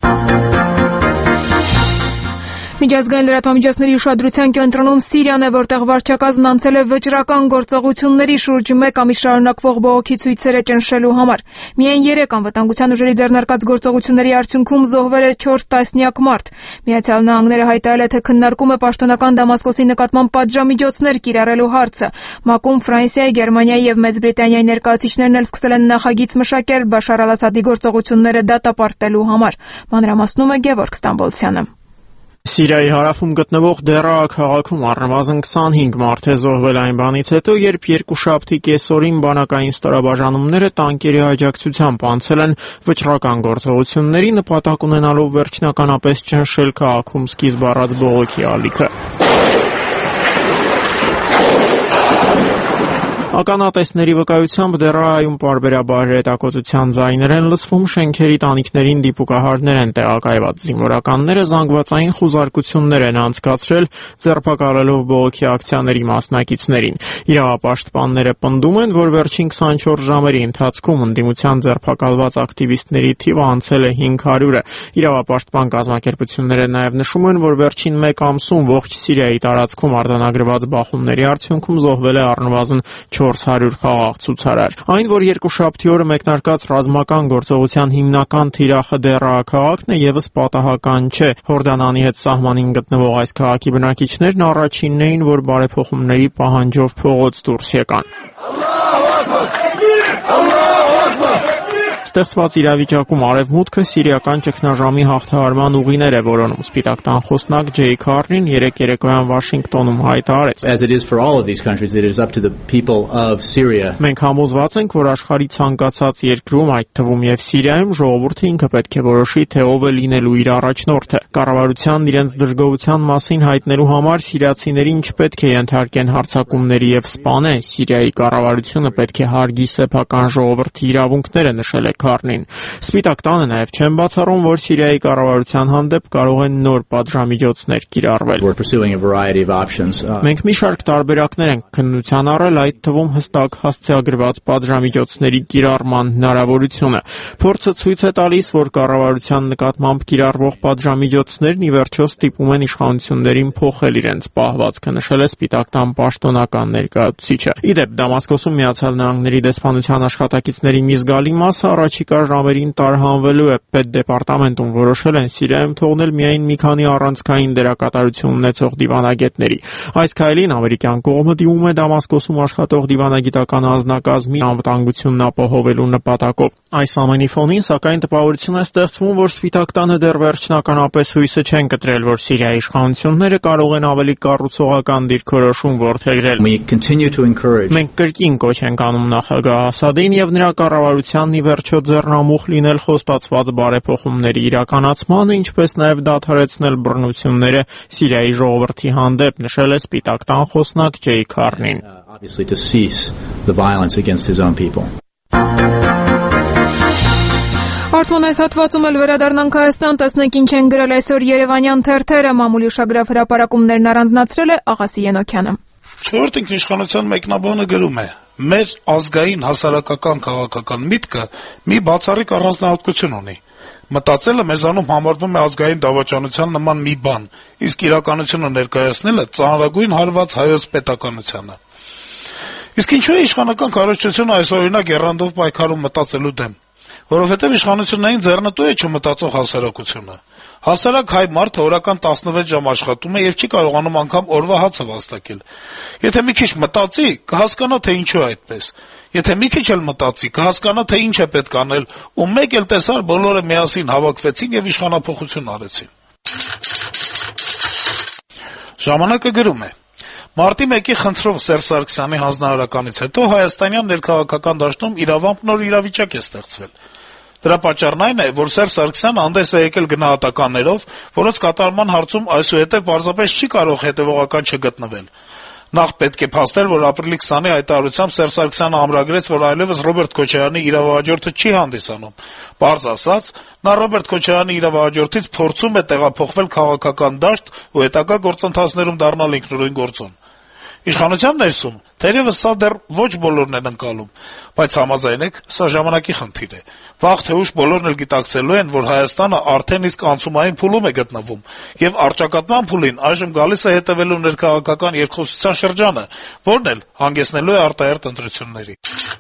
Միջազգային լրատվամիջոցների ուշադրության կենտրոնում Սիրիան է, որտեղ վարչակազմն անցել է վճռական գործողությունների շուրջ մեկ ամիս շարունակվող բողոքի ցույցերը ճնշելու համար։ Միայն երեք անվտանգության ուժերի ձեռնարկած գործողությունների արդյունքում զոհվել է չորս տասնյակ մարդ։ Միացյալ Նահանգները հայտարարել է, թե քննարկում է պաշտոնական Դամասկոսի նկատմամբ պատժամիջոցներ կիրառելու հարցը։ ՄԱԿ-ում Ֆրանսիայի, Գերմանիայի եւ Մեծ Բրիտանիայի ներկայացուցիչներն էլ սկսել են նախագիծ մշակել Բաշար Ալ-Ասադի գործողությունները դատապարտելու համար։ Մանրամասնում է Գևորգ Ստամբոլցյանը։ Սիրիայի հարավում գտնվող Դերա քաղաքում առնվազն քսանհինգ մարդ է զոհվել այն բանից հետո, երբ երկուշաբթի կեսօրին բանակային ստորաբաժանումները տանկերի աջակցությամբ անցել են վճռական գործողությունների, նպատակ ունենալով վերջնականապես ճնշել քաղաքում սկիզբ առած բողոքի ալիքը։ Ականատեսների վկայությամբ Դերայում պարբերաբար հետակոտության ձայներ են լսվում, շենքերի տանիքներին դիպուկահարներ են տեղակայված, զինվորականները զանգվածային խուզարկություններ են անցկացրել, ձերբակալելով բողոքի ակցիաների մասնակիցներին։ Իրավապաշտպանները պնդում են, որ վերջին քսանչորս ժամերի ընթացքում ընդդիմության ձերբակալված ակտիվիստների թիվը անցել է հինգ հարյուրը։ Իրավապաշտպան կազմակերպությունները նաև նշում են, որ վերջին մեկ ամսում ողջ Սիրիայի տարածքում արձանագրված բախումների արդյունքում զոհվել է առնվազն չորս հարյուր խաղաղ ցուցարար։ Այն, որ երկուշաբթի օրը մեկնարկած ռազմական գործողության հիմնական թիրախը դեռահաքաղաքն է, եւս պատահական չէ։ Հորդանանի հետ սահմանին գտնվող այս քաղաքի բնակիչներն առաջինն էին, որ բարեփոխումների պահանջով փողոց դուրս եկան։ Ստեղծված իրավիճակում արևմուտքը սիրիական ճգնաժամի հաղթահարման ուղիներ է որոնում։ Սպիտակ տան խոսնակ Ջեյ Քարնին երեկ երեկոյան Վաշինգտոնում հայտարարեց. Մենք համոզված ենք, որ աշխարհի ցանկացած երկրում, այդ թվում եւ Սիրիայում, ժողովուրդը ինքը պետք է որոշի, թե ով է լինելու իր առաջնորդը։ Կառավարությանն իրենց դժգոհության մասին հայտնելու համար սիրիացիներին չպետք է ենթարկեն հարձակումների եւ սպանեն։ Սիրիայի կառավարությունը պետք է հարգի սեփական ժողովրդի իրավունքները, նշել է Քարնին։ Սպիտակ տանը նաև չեն բացառում, որ Սիրիայի կառավարության հանդեպ կարող են նոր պատժամիջոցներ կիրառվել։ Մենք մի շարք տարբերակներ ենք քննության առել, այդ թվում հստակ հասցեագրված պատժամիջոցների կիրառման հնարավորությունը։ Փորձը ցույց է տալիս, որ կառավարության նկատմամբ կիրառվող պատժամիջոցներն ի վերջո ստիպում են իշխանություններին փոխել իրենց պահվածքը, նշել է Սպիտակ տան պաշտոնական ներկայացուցիչը։ Իդեպ Դամասկոսում Միացյալ Նահանգների դեսպանության աշխատակիցների մի զգալի մասը առաջիկա ժամերին տարհանվելու է։ Պետդեպարտամենտում որոշել են Սիրիայում թողնել միայն մի քանի առանցքային դերակատարություն ունեցող դիվանագետների։ Այս քայլին ամերիկյան կողմը դիմում է Դամասկոսում աշխատող դիվանագիտական անձնակազմի անվտանգությունն ապահովելու նպատակով։ Այս ամենի ֆոնին, սակայն, տպավորություն է ստեղծվում, որ Սպիտակ տանը դեռ վերջնականապես հույսը չեն կտրել, որ Սիրիայի իշխանությունները կարող են ավելի կառուցողական դիրքորոշում որդեգրել։ Մենք կրկին կոչ ենք անում նախագահ Ասադին եւ նրա կառավարությանն ի վերջո ձեռնամուխ լինել խոստացված բարեփոխումների իրականացմանը, ինչպես նաև դադարեցնել բռնությունները Սիրիայի ժողովրդի հանդեպ, նշել է Սպիտակ տան խոսնակ Ջեյ Քարնին։ Արդյոք այս հատվածում էլ վերադառնանք Հայաստան, տեսնենք ինչ են գրել այսօր երևանյան թերթերը, մամուլի ուշագրավ հրապարակումներն առանձնացրել է Աղասի Ենոքյանը։ Չորրորդ ինքնիշխանության մեկնաբանը գրում է. «Մեր ազգային հասարակական քաղաքական միտքը մի բացառիկ առանձնահատկություն ունի։ Մտածելը մեզանում համարվում է ազգային դավաճանության նման մի բան, իսկ իրականությունը ներկայացնելը ծանրագույն հարված հայոց պետականությանը։ Իսկ ինչու է իշխանական քարոզչությունը այսօրինակ եռանդով պայքարում մտածելու դեմ։ Որովհետև իշխանություններին ձեռնտու է չմտածող հասարակությունը։ Հասարակ հայ մարդը օրական տասնվեց ժամ աշխատում է եւ չի կարողանում անգամ օրվա հացը վաստակել։ Եթե մի քիչ մտածի, կհասկանա, թե ինչու է այդպես։ Եթե մի քիչ էլ մտածի, կհասկանա, թե ինչ է պետք անել, ու մեկ էլ տեսար բոլորը միասին հավաքվեցին եւ իշխանափոխություն արեցին»։ Ժամանակը գրում է. «Մարտի մեկի խնդրով Սերժ Սարգսյանի հանձնարարականից հետո հայաստանյան ներքաղաքական դաշտում իրավամբ նոր իրավիճակ է ստեղծվել։ Դրա պատճառն այն է, որ Սերժ Սարգսյանը հանդես է եկել գնահատականներով, որոնց կատարման հարցում այսուհետև պարզապես չի կարող հետեւողական չգտնվել։ Նախ պետք է փաստել, որ ապրիլի քսանի հայտարարությամբ Սերժ Սարգսյանը ամրագրեց, որ այլևս Ռոբերտ Քոչարյանի իրավահաջորդը չի հանդիսանում։ Պարզ ասած, նա Ռոբերտ Քոչարյանի իրավահաջորդից փորձում է տեղափոխվել քաղաքական դաշտ ու հետագա գործընթացներում դառնալ ինքնուրույն գործոն։ Իշխանության ներսում թերևս սա դեռ ոչ բոլորն են ընկալում, բայց համաձայնեք, սա ժամանակի խնդիր է։ Վաղ թե ուշ բոլորն էլ գիտակցելու են, որ Հայաստանը արդեն իսկ անցումային փուլում է գտնվում, եւ առճակատման փուլին այժմ գալիս է հետեւելու ներքաղաքական երկխոսության շրջանը, որն էլ հանգեցնելու է արտահերթ ընտրությունների։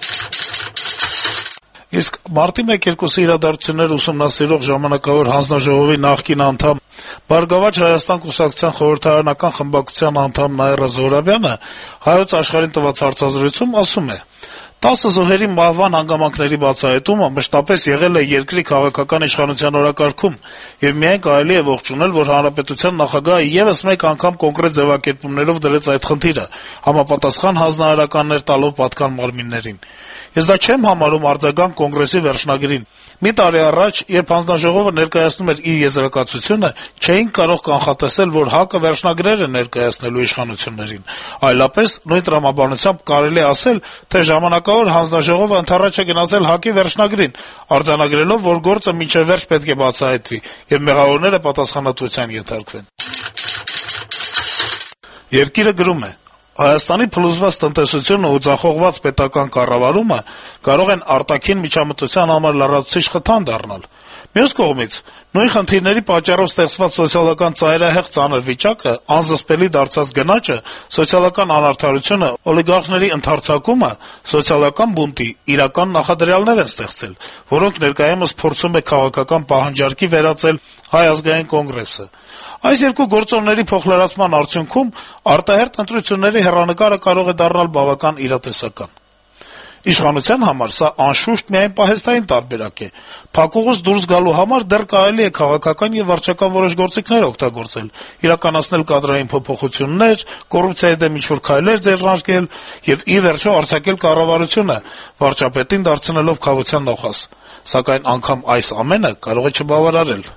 Իսկ մարտի մեկ-երկուսի իրադարձություններ ուսումնասիրող ժամանակավոր հանձնաժողովի նախկին անդամ, Բարգավաճ Հայաստան կուսակցության խորհրդարանական խմբակցության անդամ Նաիրա Զոհրաբյանը Հայոց Աշխարհին տված հարցազրույցում ասում է. «Տասը զոհերի մահվան հանգամանքների բացահայտումը մշտապես եղել է երկրի քաղաքական իշխանության օրակարգում, եւ միայն կարելի է ողջունել, որ հանրապետության նախագահը եւս մեկ անգամ կոնկրետ ձեւակերպումներով դրեց այդ խնդիրը, համապատասխան հանձնարարականներ տալով պատկան մարմիններին։ Ես դա չեմ համարում արձագանք Կոնգրեսի վերջնագրին։ Մի տարի առաջ, երբ հանձնաժողովը ներկայացնում էր իր եզրակացությունը, չէին կարող կանխատեսել, որ ՀԱԿ-ը վերջնագրեր է ներկայացնելու իշխանություններին։ Այլապես նույն տրամաբանությամբ կարելի է ասել, թե ժամանակավոր հանձնաժողովը ընդառաջ է գնացել ՀԱԿ-ի վերջնագրին, արձանագրելով, որ գործը մինչև վերջ պետք է բացահայտվի, եւ մեղավորները պատասխանատվության ենթարկվեն»։ Երկիրը գրում է. Հայաստանի փլուզված տնտեսությունը ու ձախողված պետական կառավարումը կարող են արտաքին միջամտության համար լրացուցիչ խթան դառնալ։ Մյուս կողմից, նույն խնդիրների պատճառով ստեղծված սոցիալական ծայրահեղ ծանր վիճակը, անզսպելի դարձած գնաճը, սոցիալական անարդարությունը, օլիգարխների ընդարձակումը սոցիալական բունտի իրական նախադրյալներ են ստեղծել, որոնք ներկայումս փորձում է քաղաքական պահանջարկի վերածել Հայ ազգային կոնգրեսը։ Այս երկու գործոնների փոխլրացման արդյունքում արտահերթ ընտրությունների հեռանկարը կարող է դառնալ բավական իրատեսական։ Իշխանության համար սա անշուշտ միայն պահեստային տարբերակ է։ Փակուղուց դուրս գալու համար դեռ կարելի է քաղաքական եւ վարչական որոշ գործիքներ օգտագործել, իրականացնել կադրային փոփոխություններ, կոռուպցիայի դեմ ինչ-որ քայլեր ձեռնարկել եւ ի վերջո արձակել կառավարությունը, վարչապետին դարձնելով քավության նոխազ։ Սակայն անգամ այս ամենը կարող է չբավարարել։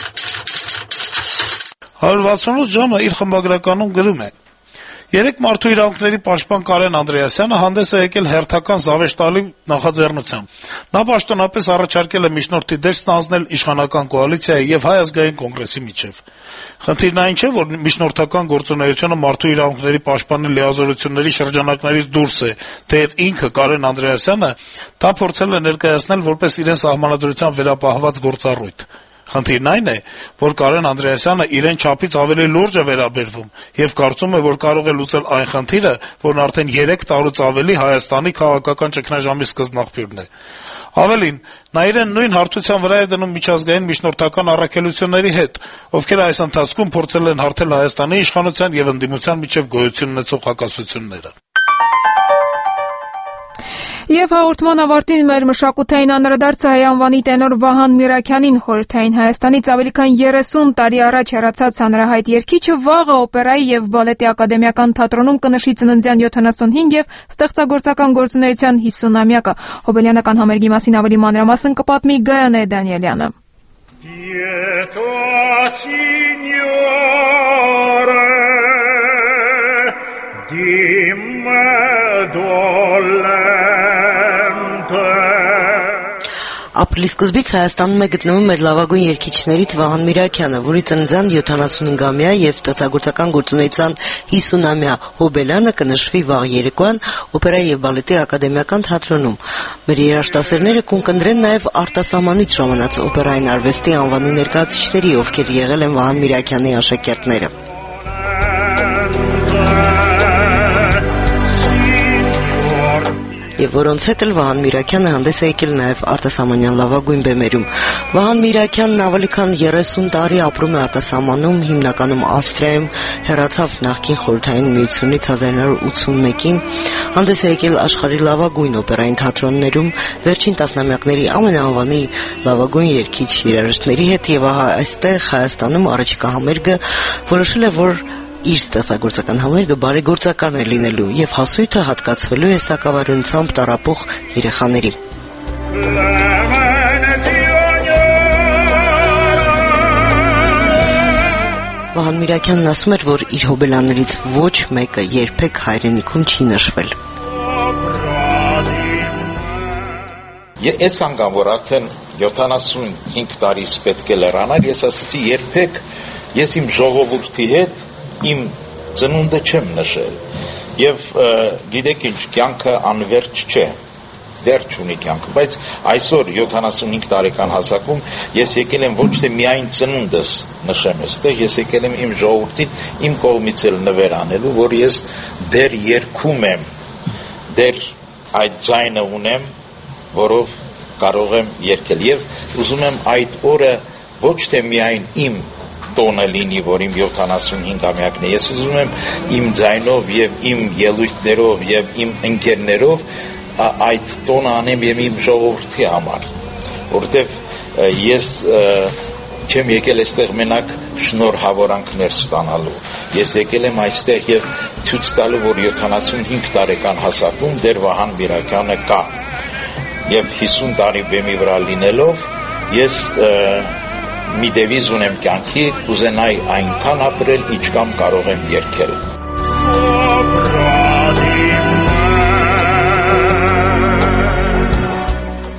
one sixty-eight ժամը իր խմբագրականում գրում է. Երեք մարդու իրավունքների պաշտպան Կարեն Անդրեասյանը հանդես է եկել հերթական զավեշտալի նախաձեռնությամբ։ Նա պաշտոնապես առաջարկել է միջնորդի դեր ստանձնել իշխանական կոալիցիայի եւ Հայ ազգային կոնգրեսի միջեւ։ Խնդիրն այն չէ, որ միջնորդական գործունեությունը մարդու իրավունքների պաշտպանի լիազորությունների շրջանակներից դուրս է, թեև ինքը Կարեն Անդրեասյանը դա փորձել է ներկայացնել որպես իրեն սահմանադրությամբ վերապահված գործառույթ։ Խնդիրն այն է, որ Կարեն Անդրեասյանը իրեն չափից ավելի լուրջ է վերաբերվում եւ կարծում է, որ կարող է լուծել այն խնդիրը, որն արդեն երեք տարուց ավելի Հայաստանի քաղաքական ճգնաժամի սկզբնաղբյուրն է։ Ավելին, նա իրեն նույն հարթության վրա է դնում միջազգային միջնորդական առաքելությունների հետ, ովքեր այս ընթացքում փորձել են հարթել Հայաստանի իշխանության եւ ընդդիմության միջեւ գոյություն ունեցող հակասությունները։ Եվ հաղորդման ավարտին մեր մշակութային անդրադարձը հայ անվանի տենոր Վահան Միրաքյանին, խորհրդային Հայաստանից ավելի քան երեսուն տարի առաջ հեռացած հանրահայտ երգիչը վաղը օպերայի եւ բալետի ակադեմիական թատրոնում կնշի ծննդյան յոթանասունհինգ եւ ստեղծագործական գործունեության հիսունամյակը։ Հոբելյանական համերգի մասին ավելի մանրամասն կպատմի Գայանե Դանիելյանը։ Ապրիլի սկզբից Հայաստանում է գտնվում մեր լավագույն երգիչներից Վահան Միրաքյանը, որի ծննդյան յոթանասունհինգամյա եւ ստեղծագործական գործունեության հիսունամյա հոբելյանը կնշվի վաղ երեկոյան օպերայի եւ բալետի ակադեմիական թատրոնում։ Մեր երաժշտասերները կունկնդրեն նաեւ արտասահմանից ժամանած օպերային արվեստի անվանի ներկայացուցիչների, ովքեր եղել են Վահան Միրաքյանի աշակերտները։ Եվ որոնց հետ էլ Վահան Միրաքյանը հանդես է եկել նաև արտասահմանյան լավագույն բեմերում։ Վահան Միրաքյանն ավելի քան երեսուն տարի ապրում է արտասահմանում, հիմնականում Ավստրիայում, հեռացավ նախկին Խորհրդային Միությունից հազար նոր ութսունմեկին, հանդես է եկել աշխարհի լավագույն օպերային թատրոններում, վերջին տասնամյակների ամենաանվանի լավագույն երգիչ երաժիշտների հետ, եւ ահա այստեղ Հայաստանում առաջիկա համերգը որոշել է, որ իր ստեղծագործական համերգը բարեգործական է լինելու եւ հասույթը հատկացվելու է սակավարյունությամբ տառապող երեխաներին։ Վահան Միրաքյանն ասում էր, որ իր հոբելյաններից ոչ մեկը երբեք հայրենիքում չի նշվել։ Ես անգամ որ արդեն յոթանասունհինգ տարիս պետք է լրանար, ես ասացի երբեք ես իմ ժողովրդի հետ իմ ծնունդը չեմ նշել եւ գիտեք ինչ, կյանքը անվերջ չէ, վերջ ունի կյանքը, բայց այսօր յոթանասունհինգ տարեկան հասակում ես եկել եմ ոչ թե միայն ծնունդս նշեմ այստեղ, ես եկել եմ իմ ժողովրդին իմ կողմից էլ նվեր անելու, որ ես դեռ երգում եմ, դեռ այդ ձայնը ունեմ, որով կարող եմ երգել եւ ուզում եմ այդ օրը ոչ թե միայն իմ տոնը լինի, որ իմ յոթանասունհինգամյակն է, ես ուզում եմ իմ ձայնով եւ իմ ելույթներով եւ իմ ընկերներով այդ տոնը անեմ եւ իմ ժողովրդի համար, որովհետեւ ես չեմ եկել այստեղ մենակ շնորհավորանքներ ստանալու, ես եկել եմ այստեղ եւ ցույց տալու, որ յոթանասունհինգ տարեկան հասակում դեռ Վահան Միրաքյանը կա եւ հիսուն տարի բեմի վրա լինելով ես մի դեվիզ ունեմ կյանքի, կուզենայի այնքան ապրել, ինչքան կարող եմ երգել։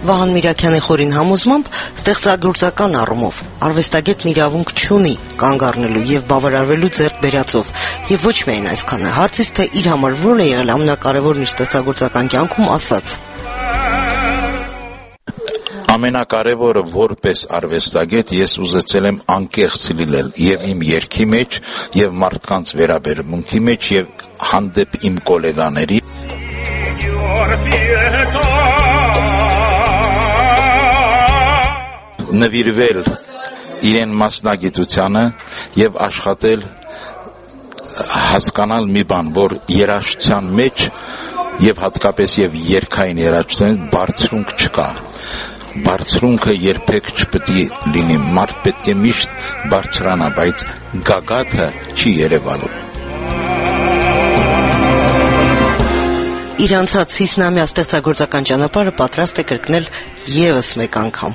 Վահան Միրաքյանի խորին համոզմամբ ստեղծագործական առումով արվեստագետն իրավունք չունի կանգ առնելու եւ բավարարվելու ձեռք բերածով եւ ոչ միայն այսքանը հարցից թե իր համար որն է եղել ամենակարևորն իր ստեղծագործական կյանքում ասաց. Ամենակարևորը որպես արվեստագետ ես ուզեցել եմ անկեղծ լինել եւ իմ երգի մեջ եւ մարդկանց վերաբերմունքի մեջ եւ հանդեպ իմ գոլեգաների նվիրվել իրեն մասնագիտությանը եւ աշխատել հասկանալ մի բան, որ երաժշտության մեջ եւ հատկապես եւ երգային երաժշտության բարձրունք չկա. բարձրունքը երբեք չպետք է լինի, մարդ պետք է միշտ բարձրանա, բայց գագաթը չի երևալու. Իր անցած հիսնամյա ստեղծագործական ճանապարհը պատրաստ է կրկնել եւս մեկ անգամ.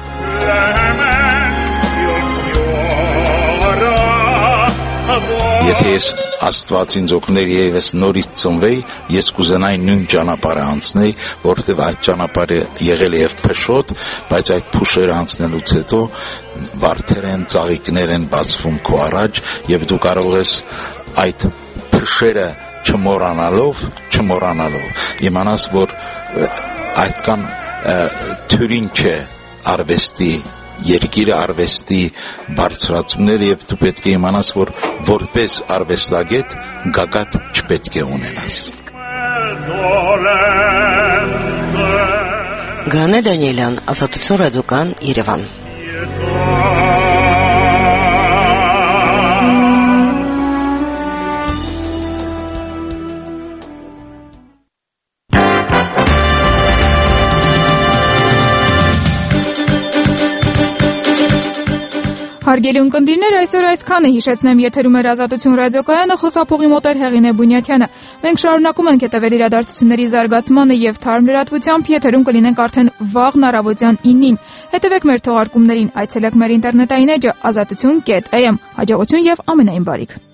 Եթե ես Աստված ինձ օգներ եւ ես նորից ծնվեի, ես կուզենայի նույն ճանապարհը անցնել, որովհետեւ այդ ճանապարհը եղել է եւ փշոտ, բայց այդ փուշերը անցնելուց հետո վարդեր են, ծաղիկներ են բացվում քո առաջ եւ դու կարող ես այդ փշերը չմոռանալով, չմոռանալով իմանաս, որ այդքան թյուրին չէ արվեստի երկիրը արվեստի բարձրացումները եւ դու պետք է իմանաս, որ որպես արվեստագետ գագաթ չպետք է ունենաս. Գանե Դանիելյան, Ազատություն ռադիոկայան, Երևան. Հարգելի ունկնդիրներ, այսօր այսքանը հիշեցնեմ եթերում էր Ազատություն ռադիոկայանը, խոսափողի մոտ էր Հեղինե Բունյաթյանը։ Մենք շարունակում ենք հետևել իրադարձությունների զարգացմանը եւ թարմ լրատվությամբ, եթերում կլինենք արդեն վաղն առավոտյան ինին։ Հետևեք մեր թողարկումներին, այցելեք մեր ինտերնետային էջը ազատություն կետ էյ էմ։ Հաջողություն եւ ամենայն բարիք։